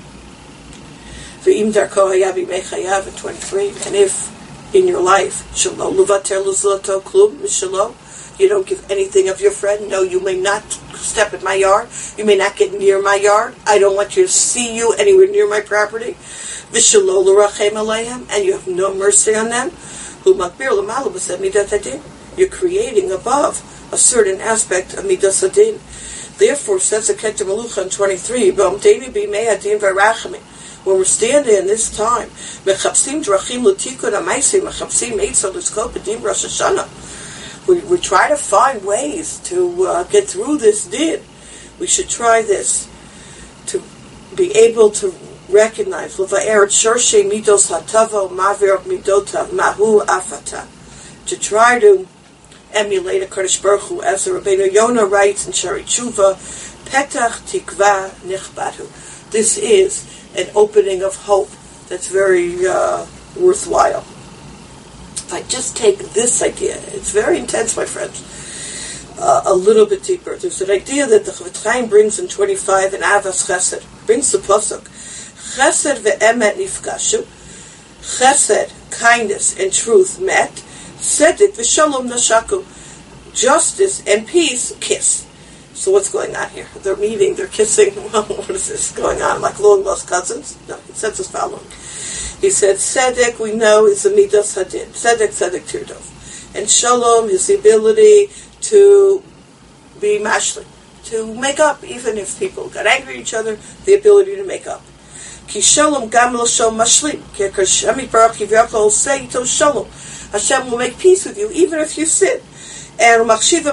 V'im darko hayavi mechayav at 23, and if in your life shelo luvater luzlato klum mishalo, you don't give anything of your friend. No, you may not step in my yard. You may not get near my yard. I don't want you to see you anywhere near my property. V'shelo l'rachem aleihem, and you have no mercy on them. Hu makbir l'malu b'sed midat hadin. You're creating above a certain aspect of midas hadin. Therefore, says the Keter Melucha in 23, B'omdeini b'mei hadin v'rachamim. When we're standing in this time, mechapsim drachim l'tikun ha'maisei, mechapsim eitzah l'skop b'dim Rosh Hashanah. We try to find ways to get through this din. We should try this, to be able to recognize l'va'er shorshe midos hatavo mavir midotav mahu afata. To try to emulate a Kodesh Baruch Hu, as the Rabbeinu Yonah writes in Shari Tshuva, Petach Tikva Nichbatu. This is an opening of hope that's very worthwhile. If I just take this idea, it's very intense, my friends, a little bit deeper. There's an idea that the Chofetz Chaim brings in 25 in Avas Chesed, brings the pasuk, Chesed ve'emet nifgashu, Chesed, kindness and truth met, Tzedek v'shalom nashaku, justice and peace kiss. So what's going on here? They're meeting, they're kissing. Well, what is this going on? Like long lost cousins? No, he says as following. He said, Tzedek, we know, is the midas hadin. Tzedek tirdov. And shalom is the ability to be mashlim, to make up, even if people got angry at each other, the ability to make up. Ki shalom gam l'shom mashlim. Ki Hashem yitbarach yivyakol say ito shalom. Hashem will make peace with you, even if you sin. And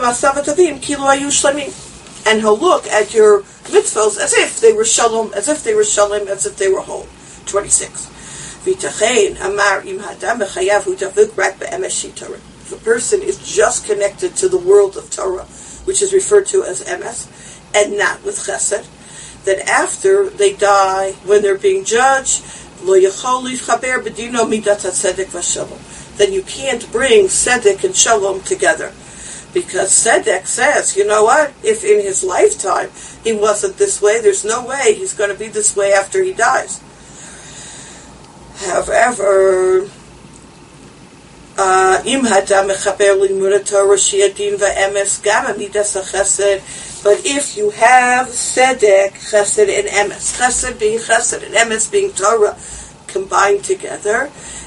and he'll look at your mitzvahs as if they were shalom, as if they were shalom, as if they were whole. 26. If a person is just connected to the world of Torah, which is referred to as emes, and not with chesed, then after they die, when they're being judged, then you can't bring tzedek and shalom together. Because tzedek says, you know what, if in his lifetime he wasn't this way, there's no way he's going to be this way after he dies. However, but if you have tzedek, chesed, and emes, chesed being chesed and emes being Torah combined together,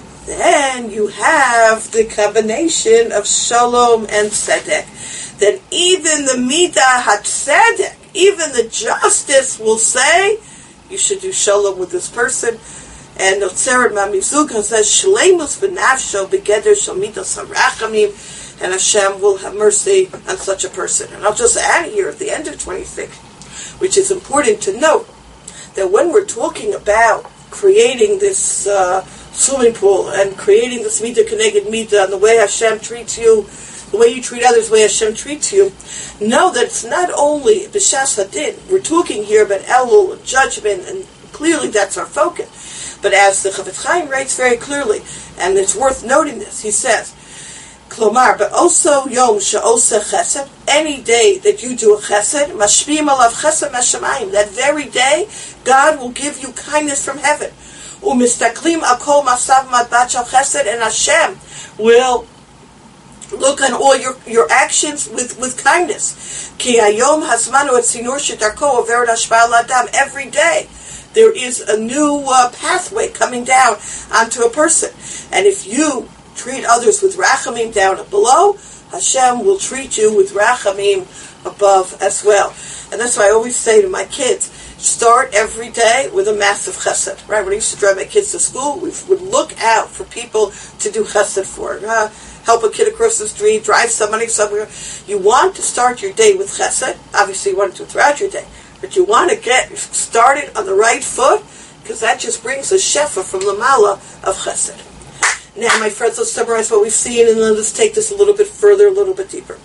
then you have the combination of shalom and tzedek. Then even the midah hatzedek, even the justice will say, you should do shalom with this person. And Otzeret Mamizugah says, shleimus v'nafsho begeder shel midas harachamim, and Hashem will have mercy on such a person. And I'll just add here at the end of 26, which is important to note, that when we're talking about creating this swimming pool and creating this midah keneged midah, and the way Hashem treats you, the way you treat others, the way Hashem treats you, know that it's not only b'shas hadin. We're talking here about elul, judgment, and clearly that's our focus. But as the Chofetz Chaim writes very clearly, and it's worth noting this, he says, Klomar, but also yom she'oseh chesed, any day that you do a chesed, mashpiyim alav chesed mashamayim, that very day, God will give you kindness from heaven. Umistaklim akol masav madbat shel chesed, and Hashem will look on all your actions with kindness. Ki hayom hazmanu et sinur shetarko averet hashpa'al adam, every day there is a new pathway coming down onto a person. And if you treat others with rachamim down below, Hashem will treat you with rachamim above as well. And that's why I always say to my kids, start every day with a massive chesed. Right? When I used to drive my kids to school, we would look out for people to do chesed for. Help a kid across the street, drive somebody somewhere. You want to start your day with chesed. Obviously you want to do it throughout your day. But you want to get started on the right foot, because that just brings a shefa from the mala of chesed. Now, my friends, let's summarize what we've seen, and then let's take this a little bit further, a little bit deeper.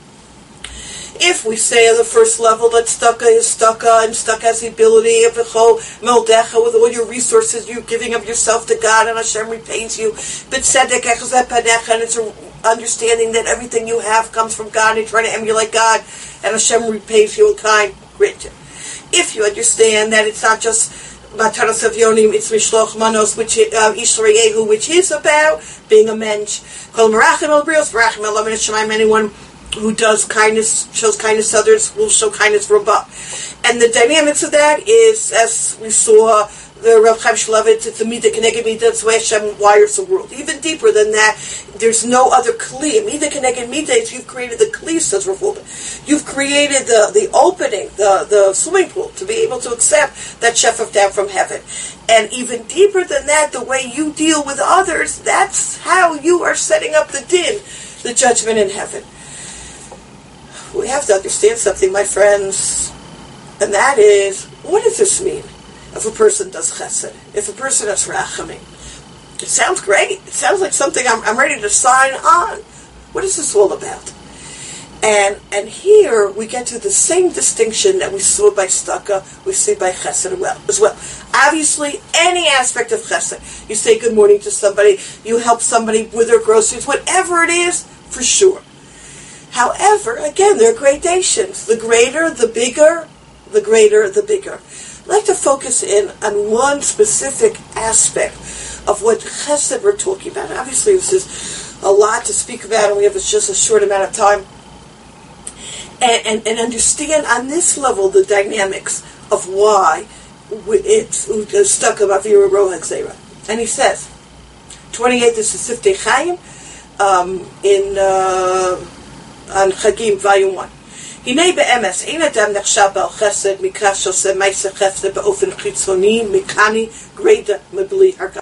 If we say on the first level that tzedakah is tzedakah, and tzedakah has the ability of v'chol meldecha, with all your resources, you're giving of yourself to God, and Hashem repays you. But tzedek echazeh panecha, and it's an understanding that everything you have comes from God, and you're trying to emulate God, and Hashem repays you in kind. Great. If you understand that it's not just Mataras of Yonim, it's Mishloch Manos, which Ishrayehu, which is about being a mensch. Kol Merachim El Brios, Merachim El Lamin Shemaim, anyone who does kindness, shows kindness to others, will show kindness from above. And the dynamics of that is, as we saw the Rav Chaim Shmulevitz, it's a midah keneged midah, that's the way Hashem wires the world. Even deeper than that, there's no other kli. Midah keneged midah is you've created the kli, says Rav Wolbe. You've created the opening, the swimming pool, to be able to accept that shefach down from heaven. And even deeper than that, the way you deal with others, that's how you are setting up the din, the judgment in heaven. We have to understand something, my friends, and that is, what does this mean? If a person does chesed, if a person does rachamim, it sounds great. It sounds like something I'm ready to sign on. What is this all about? And here we get to the same distinction that we saw by tzedakah, we see by chesed as well. Obviously, any aspect of chesed, you say good morning to somebody, you help somebody with their groceries, whatever it is, for sure. However, again, there are gradations. The greater, the bigger, the greater, the bigger. I'd like to focus in on one specific aspect of what chesed we're talking about. Obviously, this is a lot to speak about, and we have just a short amount of time. And understand on this level the dynamics of why it's stuck about Vira Rohan Zera. And he says, 28, this is Siftei Chaim, on Chagim, volume 1. הנה באמס, אין אדם נחשב בעל חסד מקרא שעושה מעשה חסד באופן חיצוני, מכני, גרידא, מבלי הרגשה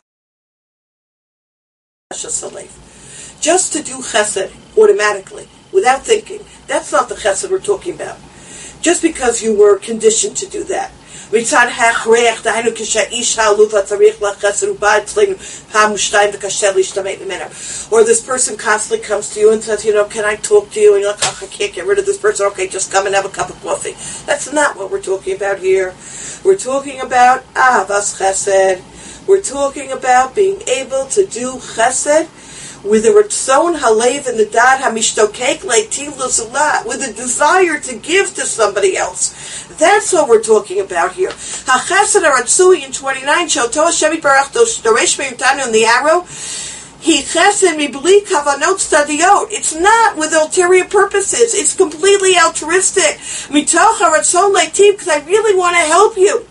של לב. Just to do chesed automatically, without thinking, that's not the chesed we're talking about. Just because you were conditioned to do that. מצד ההכרח, דהיינו כשהאיש העלובה צריך לחסד ובא אצלנו פעם ושתיים וקשה להשתמט ממנו. Or this person constantly comes to you and says, can I talk to you? And you're like, I can't get rid of this person. Okay, just come and have a cup of coffee. That's not what we're talking about here. We're talking about Ahavas Chesed. We're talking about being able to do chesed with a ratzon halev and the dad hamishtokek leitiv l'zulah, with a desire to give to somebody else. That's what we're talking about here. HaChesed HaRatzui in 29, Shoto Hashem Yitbarach Doresh Me'yutanu in the arrow, He chesed mibli kavanot tzadiyot. It's not with ulterior purposes. It's completely altruistic. Mitoch haratzon leitiv, because I really want to help you.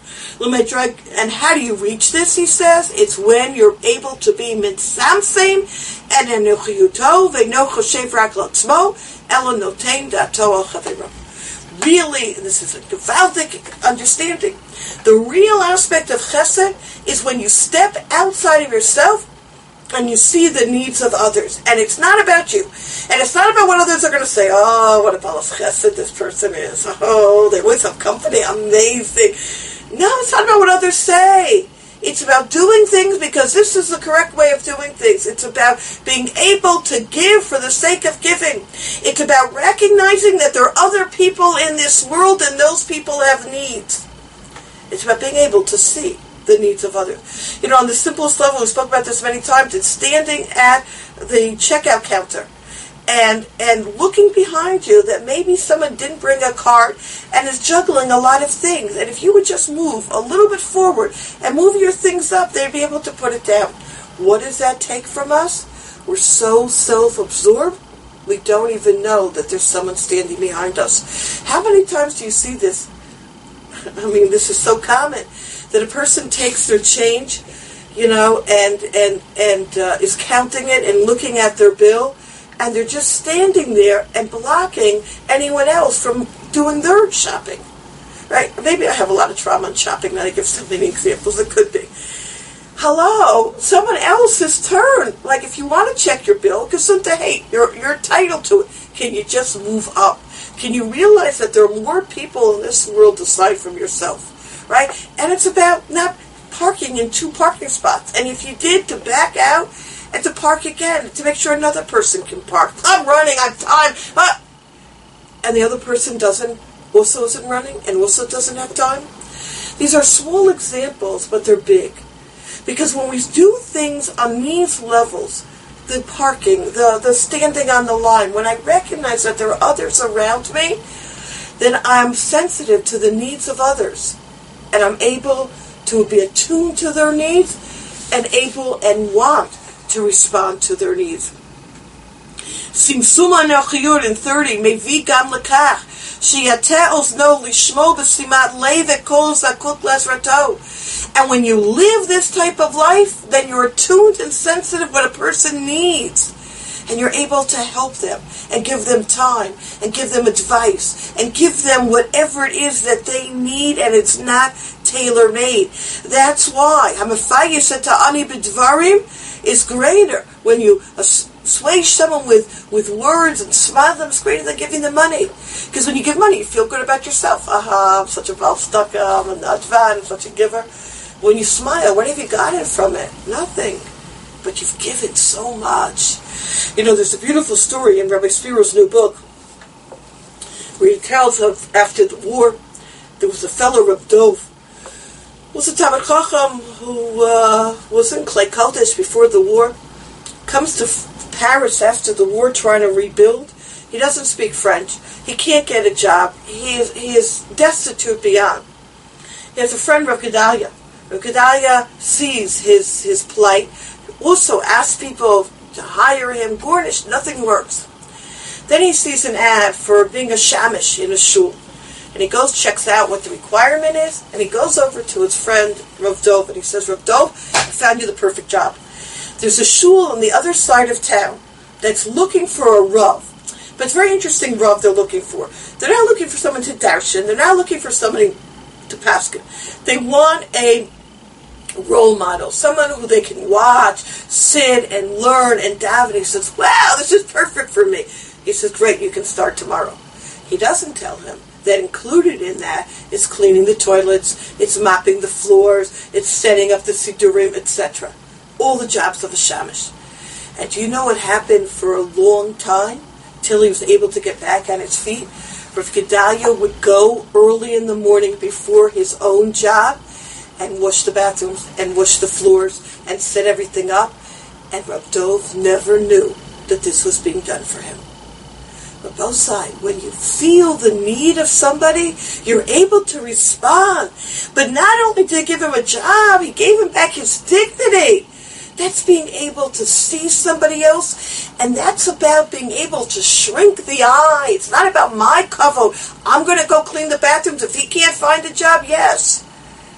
And how do you reach this, he says? It's when you're able to be mitzamsem and enochiyuto ve'no choshev rak l'tzmo elo noten da'ato al chavero. Really, this is a gewaldic understanding. The real aspect of chesed is when you step outside of yourself and you see the needs of others. And it's not about you. And it's not about what others are going to say. Oh, what a balas chesed this person is. Oh, they're with some company. Amazing. No, it's not about what others say. It's about doing things because this is the correct way of doing things. It's about being able to give for the sake of giving. It's about recognizing that there are other people in this world and those people have needs. It's about being able to see the needs of others. On the simplest level, we spoke about this many times, it's standing at the checkout counter and looking behind you that maybe someone didn't bring a cart and is juggling a lot of things. And if you would just move a little bit forward and move your things up, they'd be able to put it down. What does that take from us? We're so self-absorbed, we don't even know that there's someone standing behind us. How many times do you see this? I mean, this is so common that a person takes their change, and is counting it and looking at their bill, and they're just standing there and blocking anyone else from doing their shopping, right? Maybe I have a lot of trauma in shopping, and I give so many examples. It could be. Hello, someone else's turn. Like if you want to check your bill, because hey, you're entitled to it. Can you just move up? Can you realize that there are more people in this world aside from yourself, right? And it's about not parking in 2 parking spots. And if you did, to back out and to park again, to make sure another person can park. I'm running on time. And the other person also isn't running and also doesn't have time. These are small examples, but they're big. Because when we do things on these levels, the parking, the standing on the line, when I recognize that there are others around me, then I'm sensitive to the needs of others. And I'm able to be attuned to their needs and able and want to respond to their needs. Simsuma Nechiyur in 30, Mevi Gam Lekach, Sheyateh Ozno Lishmo B'Simat Lev Ekol Zakut Lezrato. And when you live this type of life, then you're attuned and sensitive what a person needs. And you're able to help them and give them time and give them advice and give them whatever it is that they need, and it's not tailor-made. That's why Hamafayis Ta'ani B'Dvarim is greater. When you assuage someone with words and smile them, it's greater than giving them money. Because when you give money, you feel good about yourself. I'm such a balstaka, I'm an advan, I'm such a giver. When you smile, what have you gotten from it? Nothing. But you've given so much. You know, there's a beautiful story in Rabbi Spiro's new book where he tells of after the war, there was a fellow, Reb Dov, who was a Talmid Chacham who was in Klei Kodesh before the war, comes to Paris after the war trying to rebuild. He doesn't speak French. He can't get a job. He is destitute beyond. He has a friend, Rav Gedalia. Rav Gedalia sees his plight, also asks people to hire him. Gornish, nothing works. Then he sees an ad for being a shamish in a shul. And he goes, checks out what the requirement is, and he goes over to his friend, Rav Dov, and he says, Rav Dov, I found you the perfect job. There's a shul on the other side of town that's looking for a Rav. But it's very interesting Rav they're looking for. They're not looking for someone to darshan. They're not looking for somebody to paskin. They want a role model, someone who they can watch, sit and learn and daven. He says, wow, this is perfect for me. He says, great, you can start tomorrow. He doesn't tell him that included in that is cleaning the toilets, it's mopping the floors, it's setting up the sidurim, etc. All the jobs of a shamish. And do you know what happened for a long time till he was able to get back on his feet? Rav Gedalia would go early in the morning before his own job and wash the bathrooms and wash the floors and set everything up. And Rav Dov never knew that this was being done for him. But both sides, when you feel the need of somebody, you're able to respond. But not only did he give him a job, he gave him back his dignity. That's being able to see somebody else, and that's about being able to shrink the eye. It's not about my kavod. I'm going to go clean the bathrooms. If he can't find a job, yes.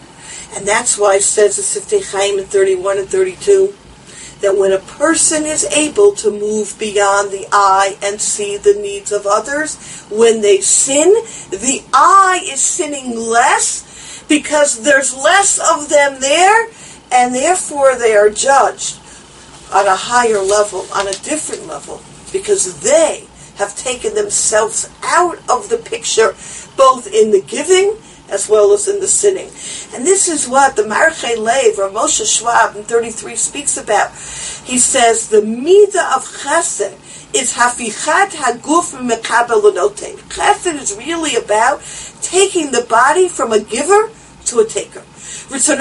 And that's why it says the Siftei Chaim in 31 and 32, that when a person is able to move beyond the eye and see the needs of others, when they sin, the eye is sinning less because there's less of them there, and therefore they are judged on a higher level, on a different level, because they have taken themselves out of the picture, both in the giving as well as in the sinning. And this is what the Marchei Lev, or Moshe Schwab in 33 speaks about. He says, the midah of chesed is hafichat haguf mekabel l'noten. Chesed is really about taking the body from a giver to a taker. The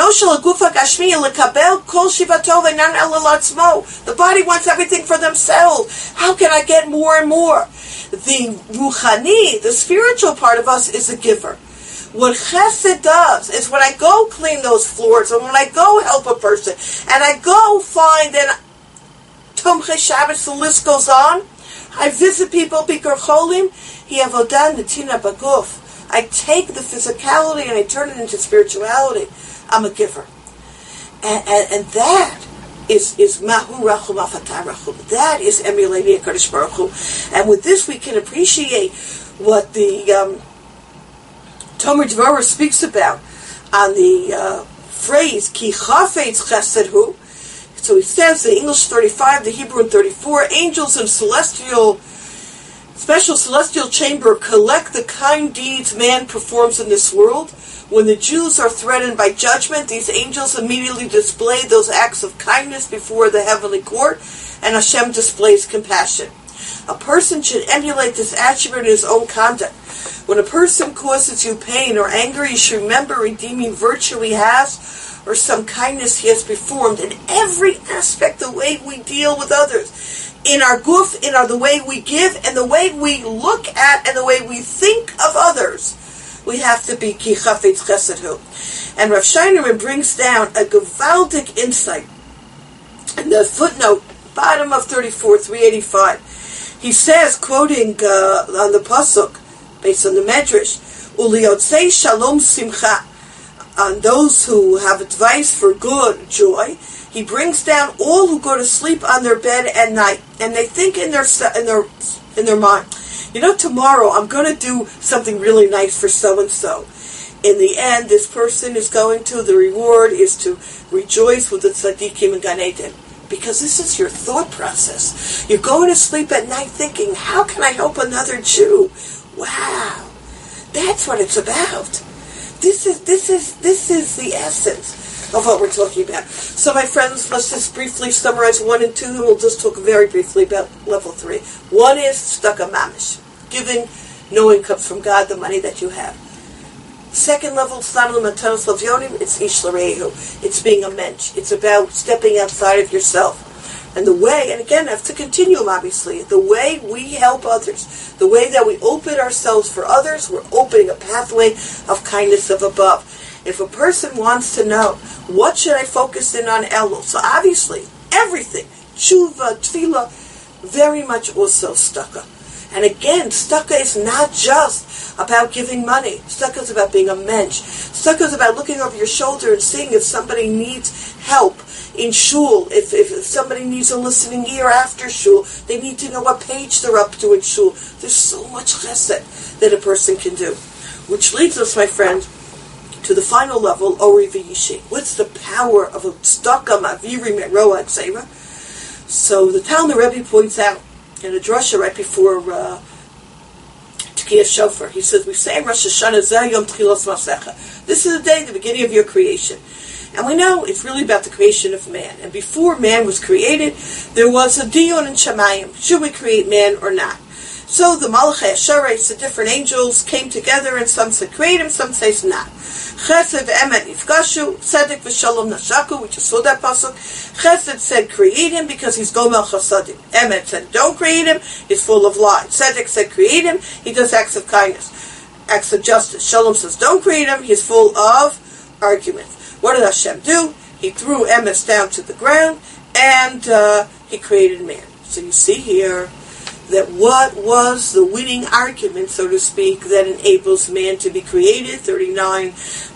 body wants everything for themselves. How can I get more and more? The ruchani, the spiritual part of us, is a giver. What chesed does is when I go clean those floors, and when I go help a person, and I go find an Tomchei Shabbos, the list goes on. I visit people, Bikur Cholim, Hiavodan Netina Baguf. I take the physicality and I turn it into spirituality. I'm a giver. And that is Mahu Rachum Afatar Rachum. That is emulating HaKadosh Baruch Hu. And with this we can appreciate what the Tomer Dvorah speaks about on the phrase Ki Chafetz Chesed Hu. So he says in English 35, the Hebrew in 34, angels in special celestial chamber collect the kind deeds man performs in this world. When the Jews are threatened by judgment, these angels immediately display those acts of kindness before the heavenly court, and Hashem displays compassion. A person should emulate this attribute in his own conduct. When a person causes you pain or anger, you should remember redeeming virtue he has, or some kindness he has performed in every aspect, the way we deal with others. In our guf, the way we give, and the way we look at, and the way we think of others. We have to be ki chafetz chesed hu. And Rav Scheinerman brings down a gewaldic insight in the footnote, bottom of 34, 385. He says, quoting on the pasuk, based on the Medrash, "Uliotzei shalom simcha," on those who have advice for good, joy. He brings down all who go to sleep on their bed at night, and they think in their mind, tomorrow I'm going to do something really nice for so and so. In the end, this person is the reward is to rejoice with the tzaddikim in Gan Eden. Because this is your thought process. You're going to sleep at night thinking, how can I help another Jew? Wow. That's what it's about. This is the essence of what we're talking about. So my friends, let's just briefly summarize 1 and 2, and we'll just talk very briefly about level 3. 1 is tzedakah mamish, giving, knowing comes from God, the money that you have. Second level, it's ish l'reihu. It's being a mensch. It's about stepping outside of yourself. And the way, and again, I have to continue, obviously, the way we help others, the way that we open ourselves for others, we're opening a pathway of kindness of above. If a person wants to know, what should I focus in on Elul? So obviously, everything, tshuva, tefillah, very much also tzedakah. And again, tzedakah is not just about giving money. Tzedakah is about being a mensch. Tzedakah is about looking over your shoulder and seeing if somebody needs help in shul. If somebody needs a listening ear after shul, they need to know what page they're up to in shul. There's so much chesed that a person can do. Which leads us, my friend, to the final level, Ori V'Yishi. What's the power of a tzedakah, ma'aviri, me'roa, etc.? So the Talmud Rebbe points out in a drasha right before Tekiyah Shofar, he says, we say Rosh Hashanah Zeh Yom Tchilas Masecha. This is the day, the beginning of your creation. And we know it's really about the creation of man. And before man was created, there was a Dion in Shamayim. Should we create man or not? So the Malachei Ashareis, the different angels, came together, and some said create him, some says not. Chesed v'emet nifgashu, tzedek v'shalom nashaku, we just saw that pasuk. Chesed said create him because he's gomel chasadim. Emet said don't create him, he's full of lies. Tzedek said create him, he does acts of kindness, acts of justice. Shalom says don't create him, he's full of arguments. What did Hashem do? He threw Emes down to the ground, and he created man. So you see here that what was the winning argument, so to speak, that enables man to be created? 39.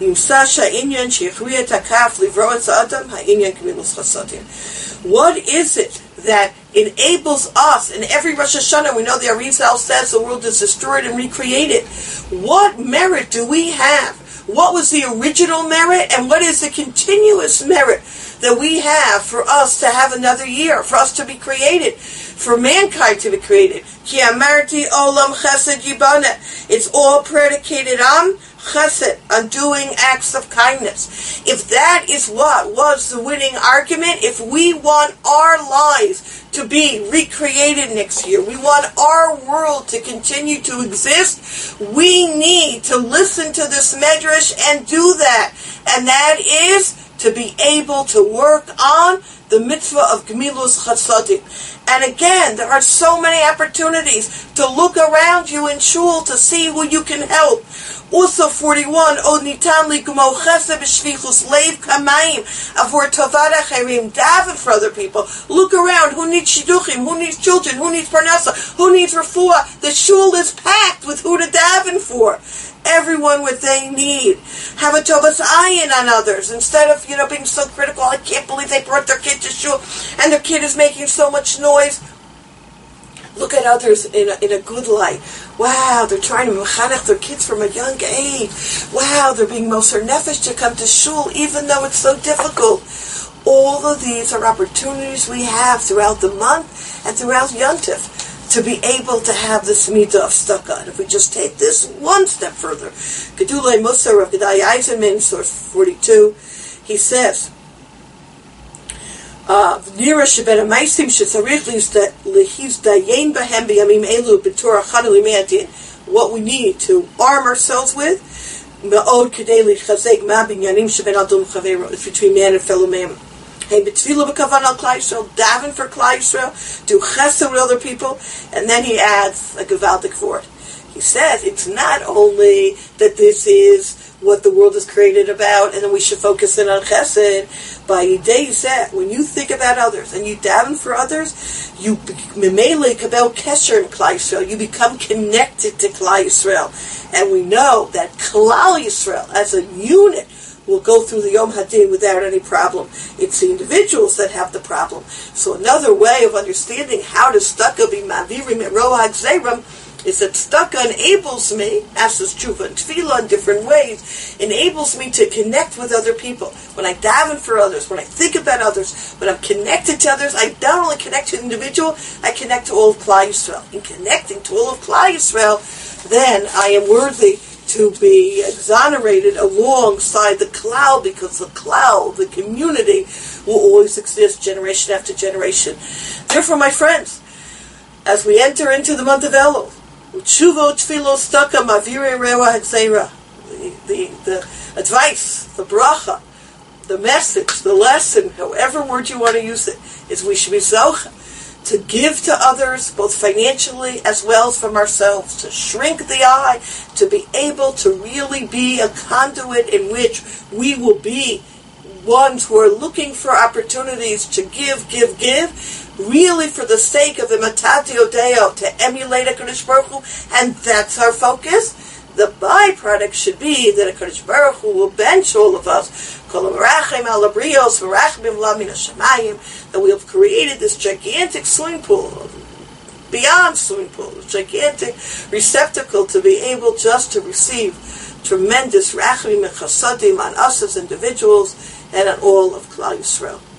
What is it that enables us? In every Rosh Hashanah, we know the Arizal says the world is destroyed and recreated. What merit do we have? What was the original merit, and what is the continuous merit that we have for us to have another year, for us to be created, for mankind to be created? Ki amarti olam chesed yibana. It's all predicated on chesed, on doing acts of kindness. If that is what was the winning argument, if we want our lives to be recreated next year, we want our world to continue to exist, we need to listen to this medrash and do that. And that is to be able to work on the mitzvah of Gemilus Chasadim. And again, there are so many opportunities to look around you in shul to see who you can help. Also 41, Od nitan li gumo chesed b'shvichus leiv kamayim avor tovat acherim, daven for other people. Look around, who needs shidduchim, who needs children, who needs parnasa, who needs refuah. The shul is packed with who to daven for. Everyone what they need. Have a tovas ayin on others instead of being so critical. I can't believe they brought their kid to shul and their kid is making so much noise. Look at others in a good light. Wow, they're trying to mechanech their kids from a young age. Wow, they're being moser nefesh to come to shul even though it's so difficult. All of these are opportunities we have throughout the month and throughout Yontif to be able to have this midah of tzedakah. And if we just take this one step further, Gedulei Musar of Gedai Eisenman, source 42, he says, what we need to arm ourselves with between man and fellow man. Daven for Klal Yisrael, do chesed with other people, and then he adds a gewaltic word. He says it's not only that this is what the world is created about, and then we should focus in on chesed. By Yidei Zeh, when you think about others and you daven for others, you memele kabel kesher in Klal Yisrael. You become connected to Klal Yisrael, and we know that Klal Yisrael as a unit will go through the Yom Hadin without any problem. It's the individuals that have the problem. So another way of understanding how does tzedakah be mavirim and rohag zeiram is that tzedakah enables me, as does tshuva and tefillah in different ways, enables me to connect with other people. When I daven for others, when I think about others, when I'm connected to others, I not only connect to the individual, I connect to all of Klal Yisrael. In connecting to all of Klal Yisrael, then I am worthy to be exonerated alongside the cloud, because the cloud, the community, will always exist generation after generation. Therefore, my friends, as we enter into the month of Elul, Tshuva Tefillah Tzedakah Maviri Rewa Hagzeira, the advice, the bracha, the message, the lesson, however word you want to use it, is we should be zocheh to give to others, both financially as well as from ourselves, to shrink the eye, to be able to really be a conduit in which we will be ones who are looking for opportunities to give, really for the sake of imitati odeo, to emulate HaKadosh Baruch Hu, and that's our focus. The byproduct should be that HaKadosh Baruch Hu will bench all of us, that we have created this gigantic swimming pool, beyond swimming pool, a gigantic receptacle to be able just to receive tremendous rachmim and chasadim on us as individuals and on all of Klal Yisrael.